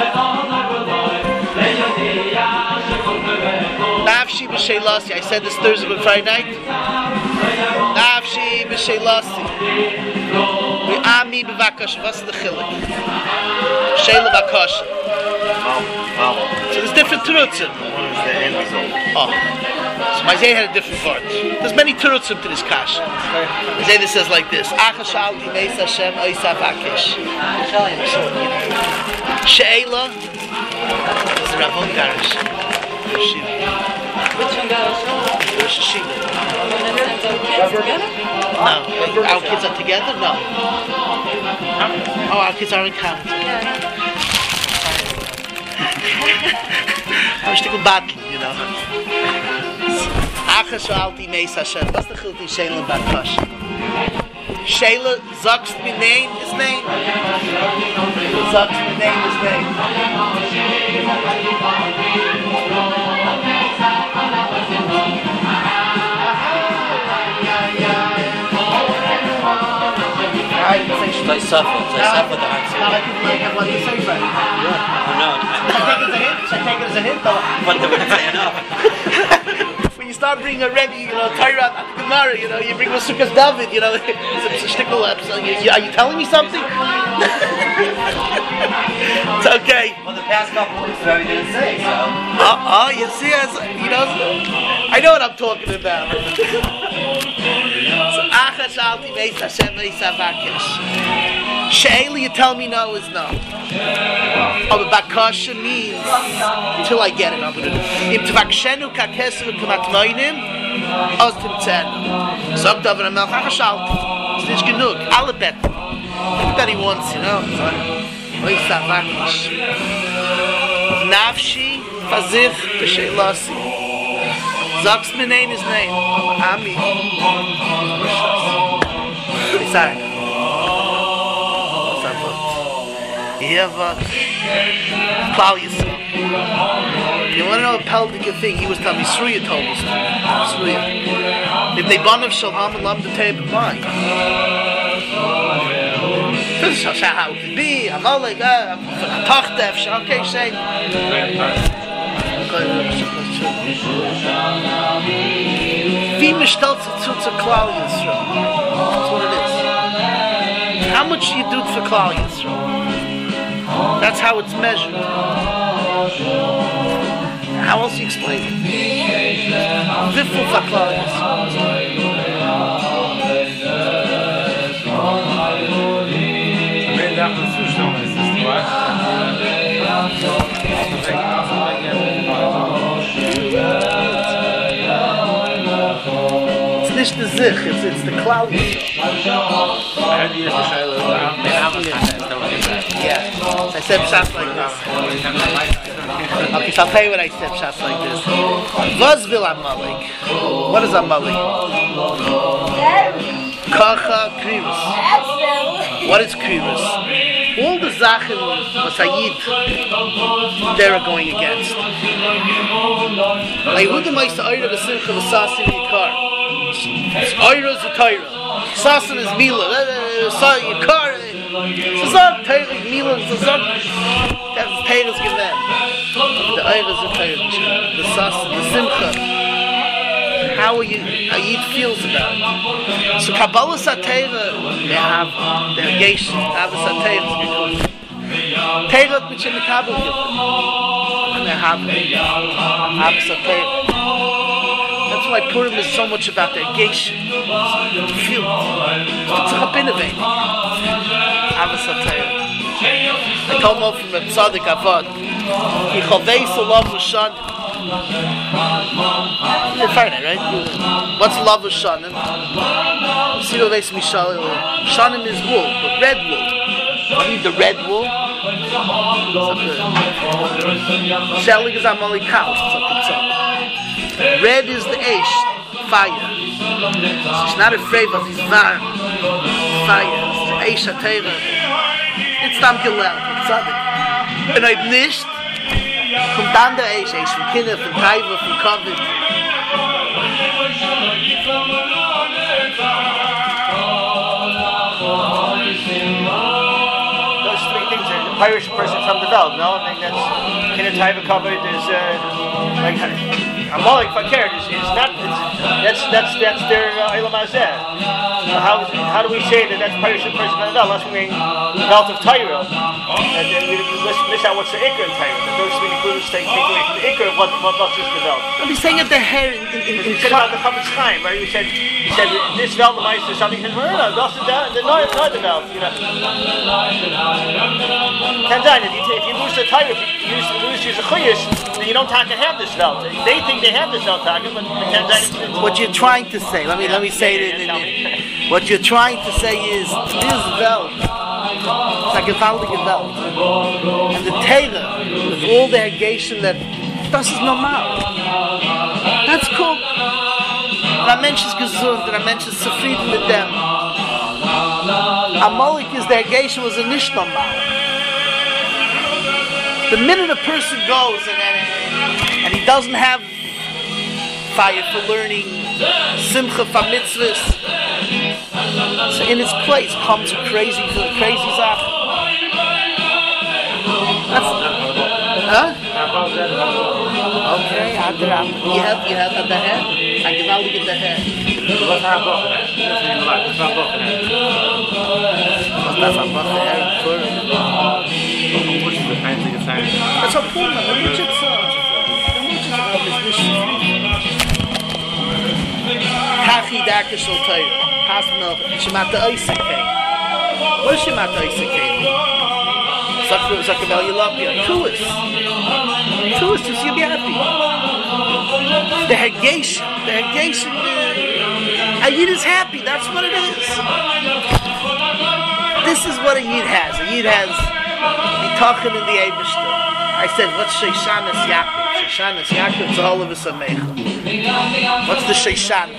B: Nafshi b'sheilasi. I said this Thursday but Friday night. Nafshi b'sheilasi. We ami b'vakasha. What's the chilek? Sheila b'akasha. So there's different terutzim. Oh. So Isaiah had a different part. There's many terutzim to this kasha. Isaiah says like this. Achash alti meis Hashem oisaf akish. Sheila. It's Ravon Garish.
A: Which one goes?
B: Rosh Hashiva. No, our kids are together? No. Oh, our kids are in common. I'm still battling, you know. Achash alti meis Hashem. What's the chilti Sheila Bakash? Sheila Zokst mi name his name. Zokst mi name his name.
A: They suffer. They suffer the heart.
B: Now I can look at what you say, Frank.
A: Yeah. Oh, no.
B: I take it as a hint. I take it as a hint, though.
A: But they wouldn't say enough.
B: When you start bringing a Rebbe, you know, Torah at the Gemara, you know, you bring Masukas David, you know, it's a shtickle episode. You, are you telling me something? It's okay.
A: Well, the past couple weeks, I didn't say so.
B: Oh, oh, you see, as, you know, I know what I'm talking about. So, Achash alti meis Hashem meis avakesh. She'eli, you tell me no is no. Oh, but bakasha means until I get it, I'm going to do it. Im tvakshenu kakesu v'kamatmoinim oz timtzenu. Zog davar amelch Achash alti. It's nicht genug. Alle betten. Everybody wants, you know. Meis avakesh. Nafshi fazich b'sheilasi. Zogst me name his name. Ami. Sorry. Yeva. Klal Yisrael. You want to know a pelvic thing? He was telling me, Sruya told us to. Sruya. If they bond of Shalom and love the table, why? This is how it could be. I'm all like, I'm a tachtef. Okay, say. Wie man stellt sich zu zu Klal Yisrael. That's what it is. How much you do for Klal Yisrael? That's how it's measured. How else you explain it? Vifu for Klal Yisrael. It's nicht the Zich, it's, it's the Klal Yisrael. Yeah, I said pshat like this. Okay, so I'll tell you what I said pshat like this. Vaz vil Amalek. What is Amalek? Kacha Krivus. What is Krivus? All the Zachin Masayid they're going against. Like who the most Eira the Simcha the Sasin Yikar? Eira is the Torah. Sasin is Mila. Yikar. Zazak Torah Mila. Zazak. That's Torah's given. The Eira is the Torah. The Sasin, the Simcha. How are you? How you feels about it? So Kabbalah Satera, they have their geisha. Kabbalah Satera is good. Torah which in the Kabbalah, and they have Kabbalah Satera. That's why Purim is so much about their geisha. To feel, to help innovate. Kabbalah Satera. I told him from a tzaddik avad. He chavei salav l'shan. Friday, right? What's love of Shanim? Shanim is wool, but red wool. You need the red wool. Selig is Amali Kal. Red is the Eish, fire. She's not afraid, but he's warm. Fire. Eish HaTeira. It's Tam Gilel. Und heute nicht, kommt dann der Eish, Eish von Kinder, von Taiva, von Covid.
I: Those three things are the Irish person from the belt, no? I think that's Kinder Taiva covered is uh, like Amalek Fakir is, is not it's, that's that's that's their uh, Eilam Hazeh. How how do we say that that's Irish person from the belt? Unless we mean the belt of Tyra, and then we, we miss, miss out what's the Iker in Tyra. But those three includes take, take away from the Iker what what what is the belt.
B: I'm just saying at the hair in in in.
I: You said about the Chavetz Chaim, right? You said you said this belt the Meister something. He says, well, no, that's the the no no the belt. You know. Tanzania, if you, if you lose the Tyra, if you lose lose your Zechuyas, then you don't have to have this belt. They think they have this belt, but Tanzania.
B: What you're trying to say? Let me let me say it in. in what you're trying to say is this belt. It's like a gewaltige belt. And the Torah, with all the negation that das ist normal. That's cool. Der Mensch ist gesund, der Mensch ist zufrieden mit dem. Amalek is the negation was a nicht normal. The minute a person goes and, and, and he doesn't have fire for learning, simcha for mitzvahs, so in its place comes a crazy, crazy zach. That's, huh? Okay, Adram. You have, you have at the head. I give out at the head. What's that about? What's that about? That's a problem. The Richard's Kachi Daka Shal Torah. Pas noch Shemat Isaac came. What is Shemat Isaac came? Zakabel, you love me. Two is. Two is, just you'll be happy. The Hegation, the Hegation, a Yid is happy. That's what it is. This is what a Yid has. A Yid has Bitachon in the Eibishter. I said, what's Sheishanas Yaakov? Sheishanas Yaakov is all of us Amecha. What's the Sheishan?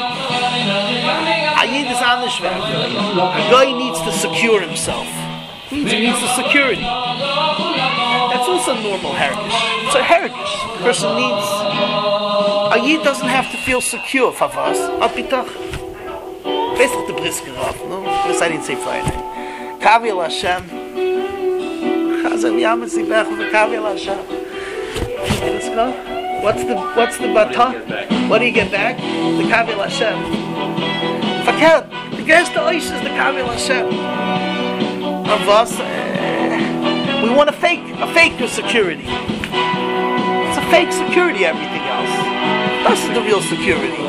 B: A Yid is on the Shver. A guy needs to secure himself. He needs the security. That's also normal heritage. It's a heritage. The person needs. A Yid doesn't have to feel secure. Favas. Apitach. Basically the brisker off. No, because I didn't say Friday. Kavi el Hashem. Chazal Yamasi Bech Kavi el Hashem. Let's go. What's the what's the baton? What do you get back? The Kavi el Hashem. Fakir. The guest to Oish is the Kavi el Hashem. Of us, uh, we want a fake, a fake security. It's a fake security. Everything else, this is the real security.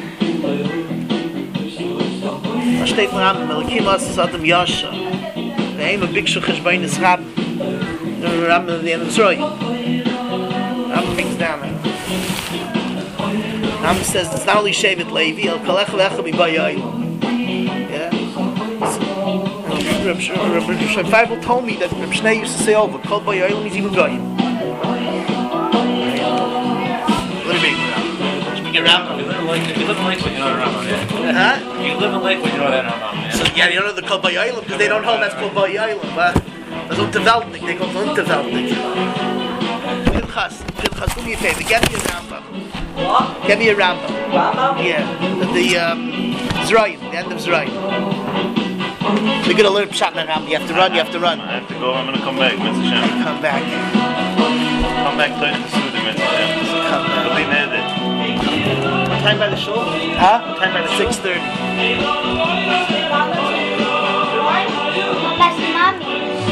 B: Da steht mir an, Melikim as Adam Yasha. The aim of big shukhish by the Rab. The Rab at the end of the story. Rab brings down. Rab says it's not only Shevet Levi, El Kalech Lecha B'Bayayim. Yeah. Reb Feivel told me that Reb Shnei used to say over, Kol Bayoyim means even Goyim. What do you mean? Speaking Rambam. You live in Lakewood, you know the Rambam, yeah. Huh? You live in Lakewood, you know that Rambam, yeah. So, yeah, you don't know the Kol Bayoyim because they don't hold that's Kol Bayoyim, but that's Unterweltnik, they call it Unterweltnik. Pinchas, Pinchas, do me a favor, get me a Rambam. What? Get me a Rambam. Rambam? Yeah, the, the um, Zroyim, the end of Zroyim. We're going to learn Pshat Naram. You have to run, you have to run.
J: I have to go, I'm going to come back, Mister Shem.
B: Come back.
J: Come back to the Suda, Mister Shem.
B: Come back.
J: It'll be needed.
I: What time by the show?
B: Huh?
I: What time by the
B: six thirty.
C: That's mommy.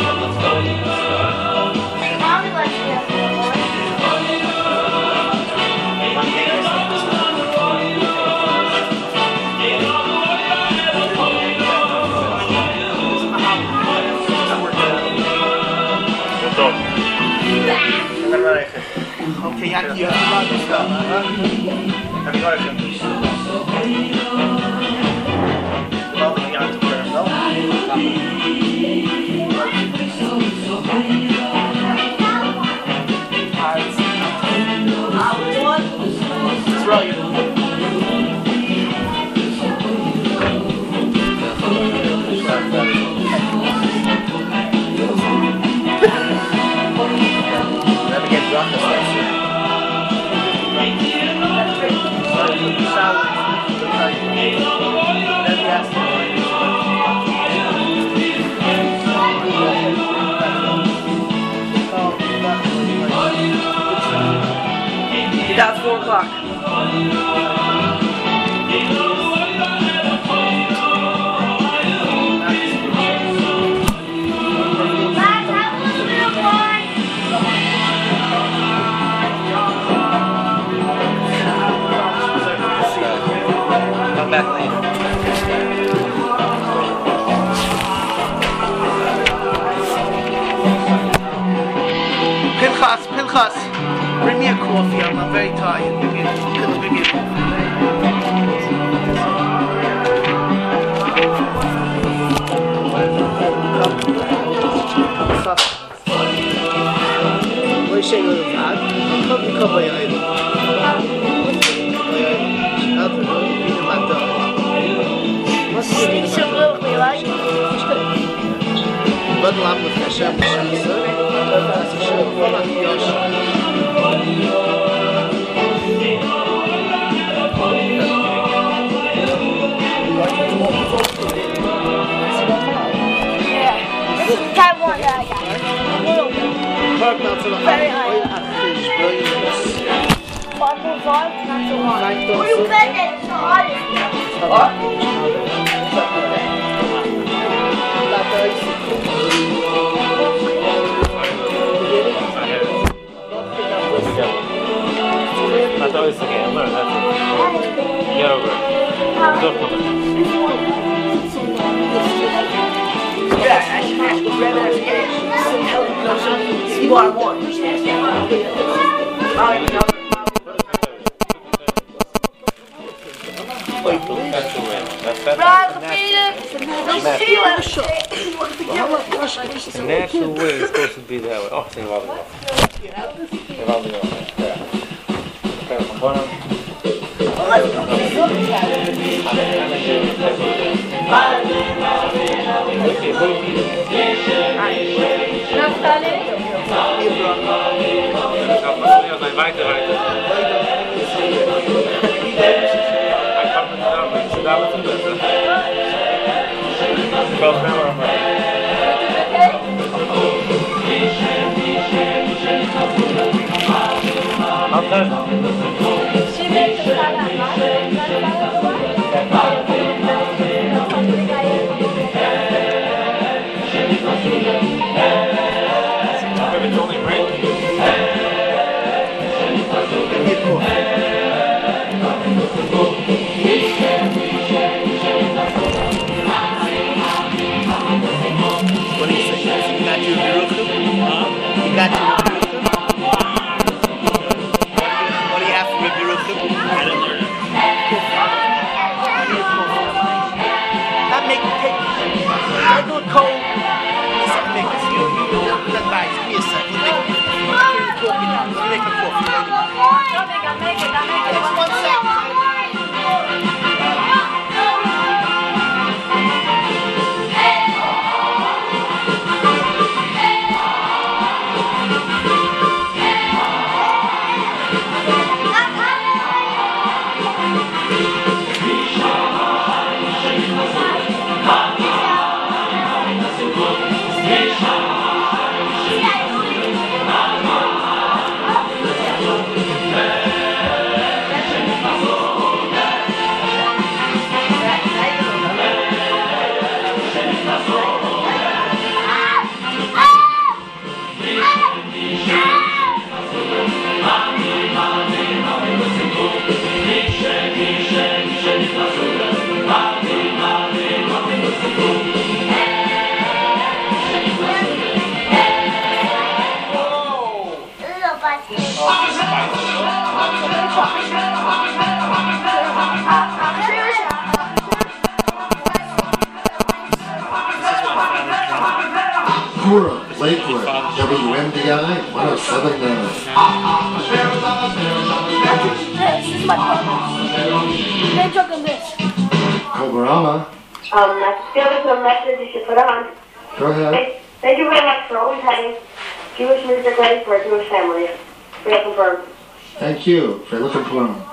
C: Mommy likes to
B: Okay, Yankee, you have to run this stuff, huh?
I: Have you got it? Well, you have to put it up.
F: We got four o'clock.
A: Come back later.
B: Pinchas, Pinchas, bring me a coffee. I'm, I'm very tired. Bring me a, bring me a coffee. What is saying with the dad? Come, come by your idol.
D: Sneaks a little bit, right?
B: But love with Hashem, Hashem,
D: Yeah. This is Taiwan that I got. Very high. five point five? Not so hard. What do you bet that it's the hardest?
F: What?
J: I thought it's okay. I'm learning. That's it. Get over it. Don't come in.
F: Yeah, I should ask the grandma if she bought one.
D: Right, Peter. Don't steal it.
J: The natural way is supposed to be that way. Oh, tem volleyball. Tem volleyball. Pera, vambora. Weiter, weiter.
E: Cora, Lakewood, W M D I one oh seven nine.
D: This is my partner. They took a miss.
E: Kobarama.
K: Um, I feel there's a message you should put on.
E: Go ahead.
K: Thank, thank you very much for always having Jewish music ready for a Jewish family. We are confirmed.
E: Thank you for looking for him.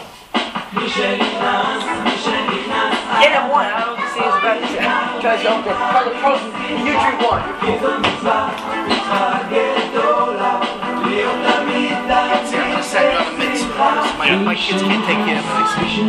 F: Get him one. I don't know if you see his back. Try to jump in. Try to post you drink one.
B: I'm gonna send you on a mitzvah. My, my kids can't take care of it. I see.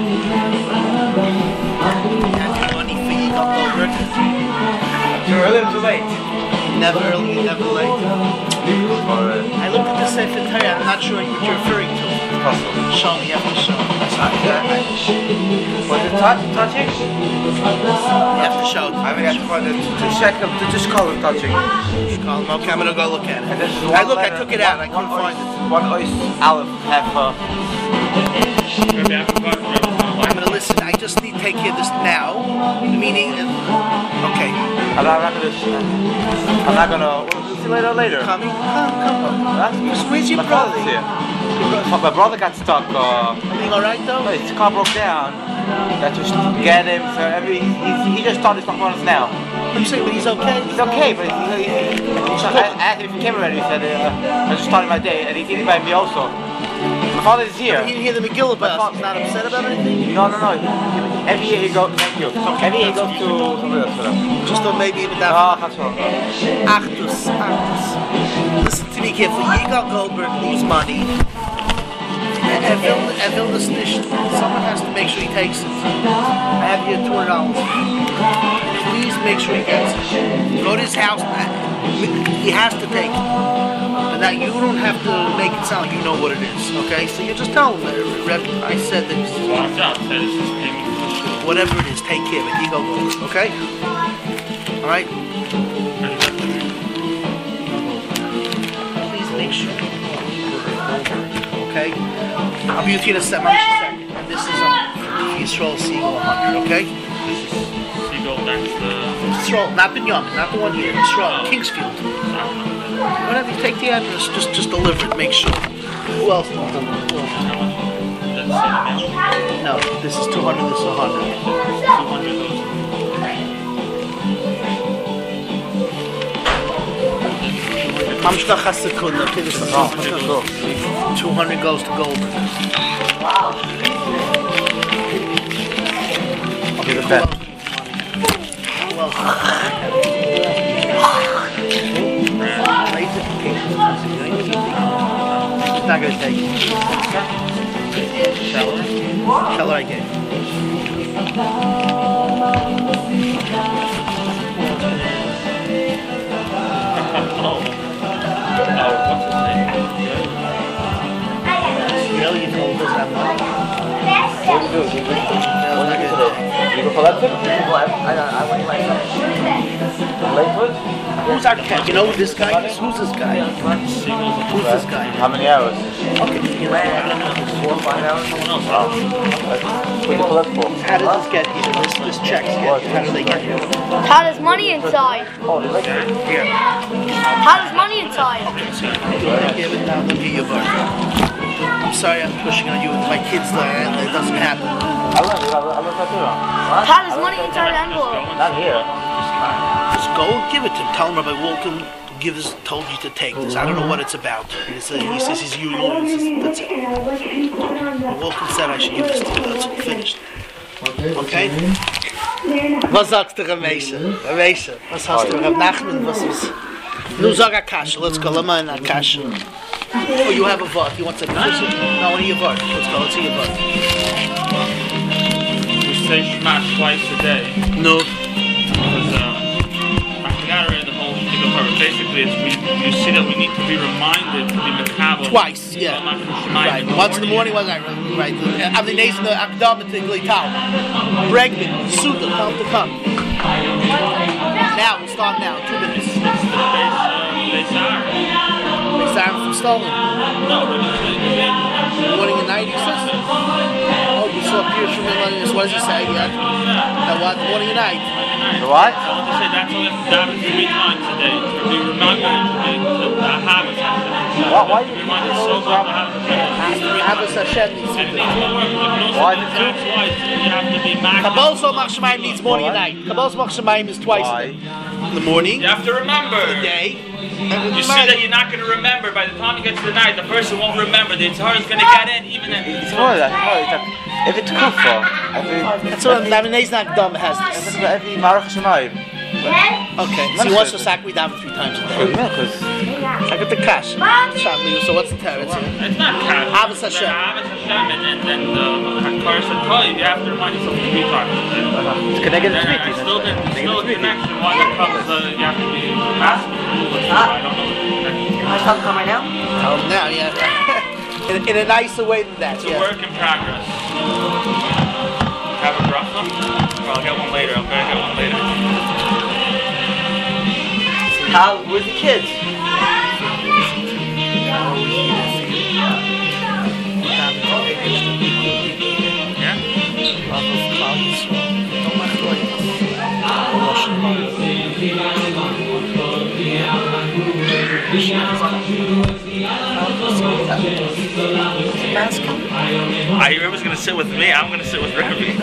B: Have money for you, Yigal Goldberg?
J: Too early or too late?
B: Never early, never late. I looked at this Sefer Torah. I'm not sure what you're referring to. Show me, you have to show me.
J: Was it touch, touching?
B: You have to show it.
J: I mean, I have to find it to check them, to just call it touching.
B: Call them. Okay, I'm gonna go look at it.
J: And this is
B: I
J: one
B: look,
J: letter,
B: I took it out.
J: one,
B: I couldn't
J: one
B: find
J: ois,
B: it.
J: One ois, aleph, half a...
B: I'm gonna listen. I just need to take care of this now. Meaning, okay.
J: I'm not, I'm not gonna... I'm not gonna... We'll see later later.
B: Coming? Come, come.
J: That's,
B: Where's your
J: my
B: brother?
J: brother's here. My brother got stuck. Uh,
B: Everything all right though?
J: His car broke down. Got to get him. So every he, he just started stuck on us now.
B: I'm saying, but he's okay.
J: He's okay, but he, he, he, he, so I asked him if he came already. He said, uh, I just started my day, and he did it by me also. My father is here.
B: You didn't hear the Megillah about. He's not upset about anything.
J: No, no, no. Every year he goes. Thank you. Every year he goes to somebody else for them.
B: Just don't maybe even that.
J: No, that's wrong.
B: Actus, actus. Listen to me carefully. Yigal Goldberg needs money. Evil the Stish. Someone has to make sure he takes it. I have here two hundred dollars. Please make sure he gets it. Go to his house. He has to take it. But now you don't have to make it sound like you know what it is. Okay? So you just tell him that I said that. Whatever it is, take care of it. Yigal Goldberg. Okay? Alright? Please make sure. Okay? I'll be with you in a second. And this is a Yisrael Seagull one hundred, okay?
L: This is Seagull, that's the...
B: Yisrael, not Binyamin, not the one here. Yisrael, Kingsfield. Whatever, you take the address, just just deliver it, make sure. Who else wants it? No, this is two hundred, this is one hundred. two hundred goes. Mamshka Chassekund, okay, this is two hundred goes to gold.
J: Okay, that's that.
B: Who else? He's not going to take it. Keller? Keller I gave. Really, you told us that money?
J: What do you do? You go, what do you do today? You go collect it? You go, I, I, I went myself. Lakewood?
B: Who's our cat? You know who this guy is? Who's this guy? Who's this guy?
J: How many hours?
B: Okay, you know, I don't know.
J: Four or five hours? Wow. What do you collect for?
B: How did this get here? This, this checks get here. How do they get here?
D: How does money inside?
J: Oh, they like it.
B: Here.
D: How does money inside?
B: Give it now, let me your bar. I'm sorry I'm pushing on you with my kids though, and it doesn't happen.
J: I love it, I love it.
D: How does money inside the envelope?
J: Not here.
B: Just go and give it to him. Tell him Rabbi Wolkin give us, told you to take this. I don't know what it's about. It's a, he says he's you. That's it. Wolkin said I should give this to you. That's it. Finished. Okay? Was sagst du, Ramesha? Ramesha, was hast du? Rab Nachman, was ist? Nu sag Akasha. Let's go. Let me in Akasha. Oh, you have a vart. You want to listen? No, one of your vart. Let's go. Let's see your vart.
L: We say Shema twice a day.
B: No.
L: Because uh, I forgot already the whole thing of her. Basically, it's we, you see that we need to be reminded to be mekabel.
B: Twice, yeah. Right. Once in the morning, was I right? I'm the nation of Akdam and Glital. Bregman, Suda, come to come. Now, we'll start now. Two minutes.
L: It's the base, uh, base hour.
B: Base hour from Stalin.
L: No,
B: morning and night, he says? Oh, you saw Pierce from him on this. What does he say? Yeah. Now what? Morning and night.
J: The what?
L: I want to say that's all we have to daven three times a day. To be reminded to be the habit.
J: Why? Why you
L: reminded so much to have the
B: Habas Hashem needs to be.
J: Why did you?
L: You have to be max.
B: Kabbalah So Mach Shemayim needs morning and night. Kabbalah So Mach Shemayim is twice a day. In the morning.
L: You have to remember.
B: For the day.
L: You see that you're not going to remember. By the time you get to the night, the person won't remember. The Tzahar is going to get in, even if
J: it's more like, more like if it's kufa.
B: That's what Naminez not dumb has
J: this. Every Marach Shemayim.
B: Okay, so he wants to sack me down three times a day.
J: Yeah, because
B: I got the cash. So what's the teretz?
L: It's not cash.
B: Avos Hashem.
L: Avos Hashem, and then, then the Hakar said, "Oh, you have to remind yourself to be talking."
J: it's connected to
L: Then I, I still didn't, still a connection. Why there comes the, you have to be asking. I don't know the connection.
F: Can I tell them come right now?
B: Tell him now, yeah. in, in a nicer way than that,
L: It's
B: yeah.
L: a work in progress. Have a bracha? Well, I'll get one later, okay? I'll get one later.
F: How? Where's the kids?
L: I hear everyone's gonna sit with me. I'm gonna sit with Rebbe.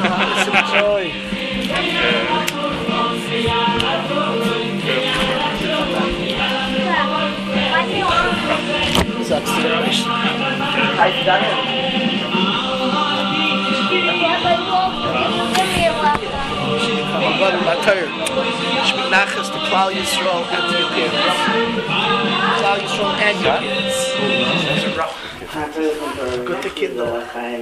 B: I'm tired. Shminachas to Klal Yisrael and to your parents. Klal Yisrael and your kids. Good to kid though.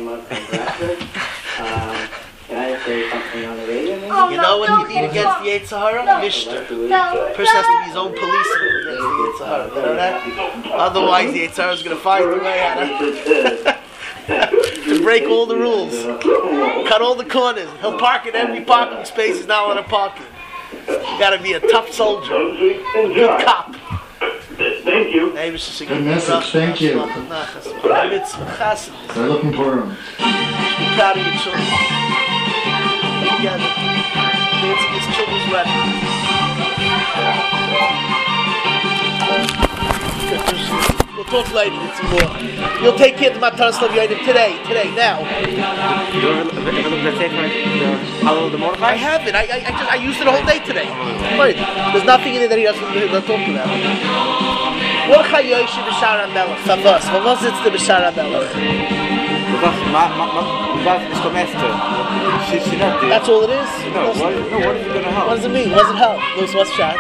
M: Can I say something on the radio?
B: You know what you need against the Yetzer Hara? Mishter. The person has to be his own policeman against the Yetzer Hara. You know that? Otherwise, the Yetzer Hara is going to find a way out of to break all the rules. Cut all the corners. He'll park in every parking space he's not allowed to park in. You got to be a tough soldier. A good cop.
M: Thank you.
E: Good message, thank you. Start looking for him.
B: Be proud of your children. Together. It's, it's children's wedding. We'll talk later, get some more. You'll take care of the Mataras Levianim today, today, now.
J: You ever look at the Mordechai?
B: I haven't. I, I, I, just, I used it the whole day today. Right. There's nothing in it that he doesn't do, not talk about. Mordechai Yoshi B'Shar HaMelech. Favos. Favos it's the B'Shar HaMelech. That's all it is?
J: No, what, no, what is it going to help?
B: What does it mean? What does it help? What's, what's shot?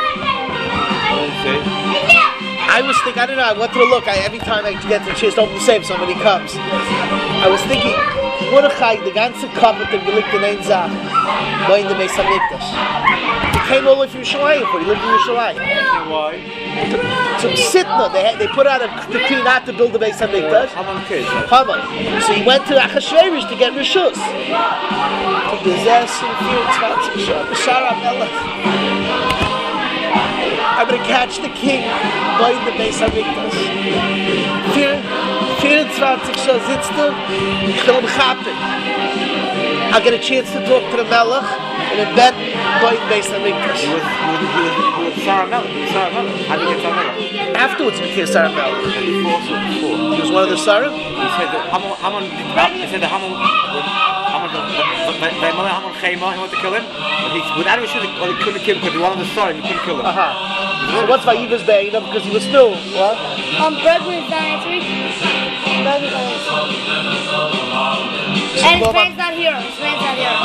B: I was thinking, I don't know, I went to look. I, every time I get the chance to open the safe, somebody comes. I was thinking, Mordechai, the ganze Kabbat of Gelik the name Zach, going to Beis HaMikdash. He came all the way from Yerushalayim, but he lived in Yerushalayim.
J: Why?
B: To Sitna, they had, they put out a decree not to build the Beis HaMikdash.
J: Haman kids.
B: Haman. So he went to Achashverosh to get Rishus. To Gezesim, vierundzwanzig Shah, B'Shar HaMelech. I'm going to catch the king by the Beis HaMikdash. vierundzwanzig Shah sitzt er, ich will him chappen. I'll get a chance to talk to the Melech in a bed by the Beis HaMikdash.
J: He was, he was, he was, he was Sarah Melech. He was Sarah Melech. How did he get Sarah Melech?
B: Afterwards, he became Sarah Melech.
J: Before, so before.
B: He was one of the Sarah?
J: He said that Haman, Haman, he said that Haman, Haman, they Melech Haman Chema, he wanted to kill him. But he, without him, well, he couldn't kill him because he wanted the Sarah and he couldn't kill him.
B: Uh-huh. So what's Vayiva's Bay? You know, because he was still, what?
D: Um, Bregman's dying three. Bregman's dying three. And his man's not here. His man's not here.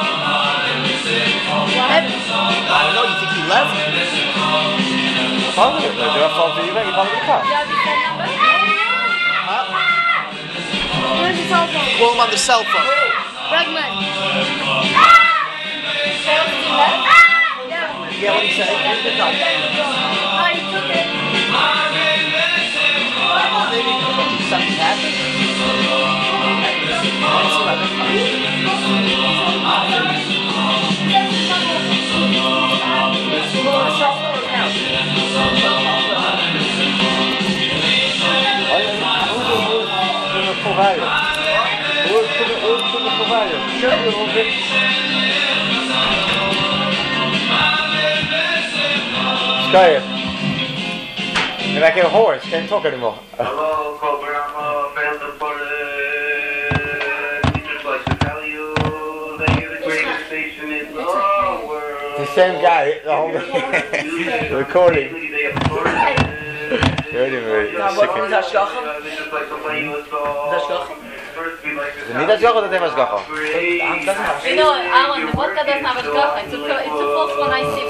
D: What?
B: I don't know, you think he left?
J: Probably. Do I follow you? You probably the car.
D: Yeah, the phone number?
B: Huh?
D: Where's the cell phone?
B: Call him on the cell phone.
D: Bregman.
B: Yeah, what do you say?
D: Oh, he took it.
B: Maybe something happened.
J: Sky. You're like a horse, can't talk anymore.
M: Hello, program uh, fans and for the teachers like to tell you that you're the greatest station in the world.
J: The same guy, the whole recording. You're already
A: Is that Shkachim? Is that Shkachim?
J: Niet als Gacha, dat hij was Gacha.
N: You know, Alan, the vodka doesn't have a Gacha. It's a, it's a false one I see.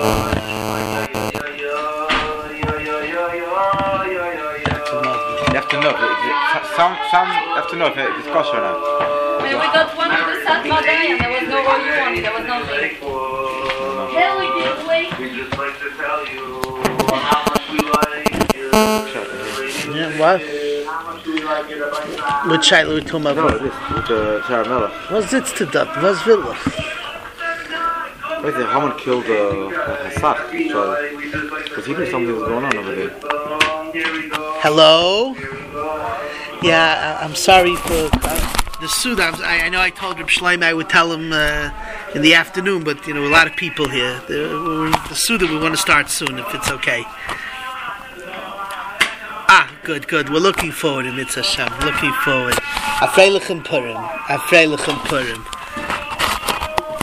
J: You have to know. Some, some have to know if it's kosher or not.
N: I mean, we got one with the Sat Madai and there was no oil on it. There was no leaf. Hell, we did wait.
M: We just like to tell you how much we like you.
B: Yeah, what? Mit Shaila, with Tom Avon.
J: No, this, with the Sarah Miller.
B: Was sitzt du dort? Was will er?
J: Wait, the Haman killed uh, Hassan. Because he knew something was going on over there.
B: Hello? Yeah, I, I'm sorry for uh, the Suda. I, I know I told Reb Shlomo I would tell him uh, in the afternoon, but you know, a lot of people here. The, the Suda we want to start soon, if it's okay. Ah, good, good. We're looking forward to Mitzvah Hashem. Looking forward. A Freilichen Purim. A Freilichen Purim.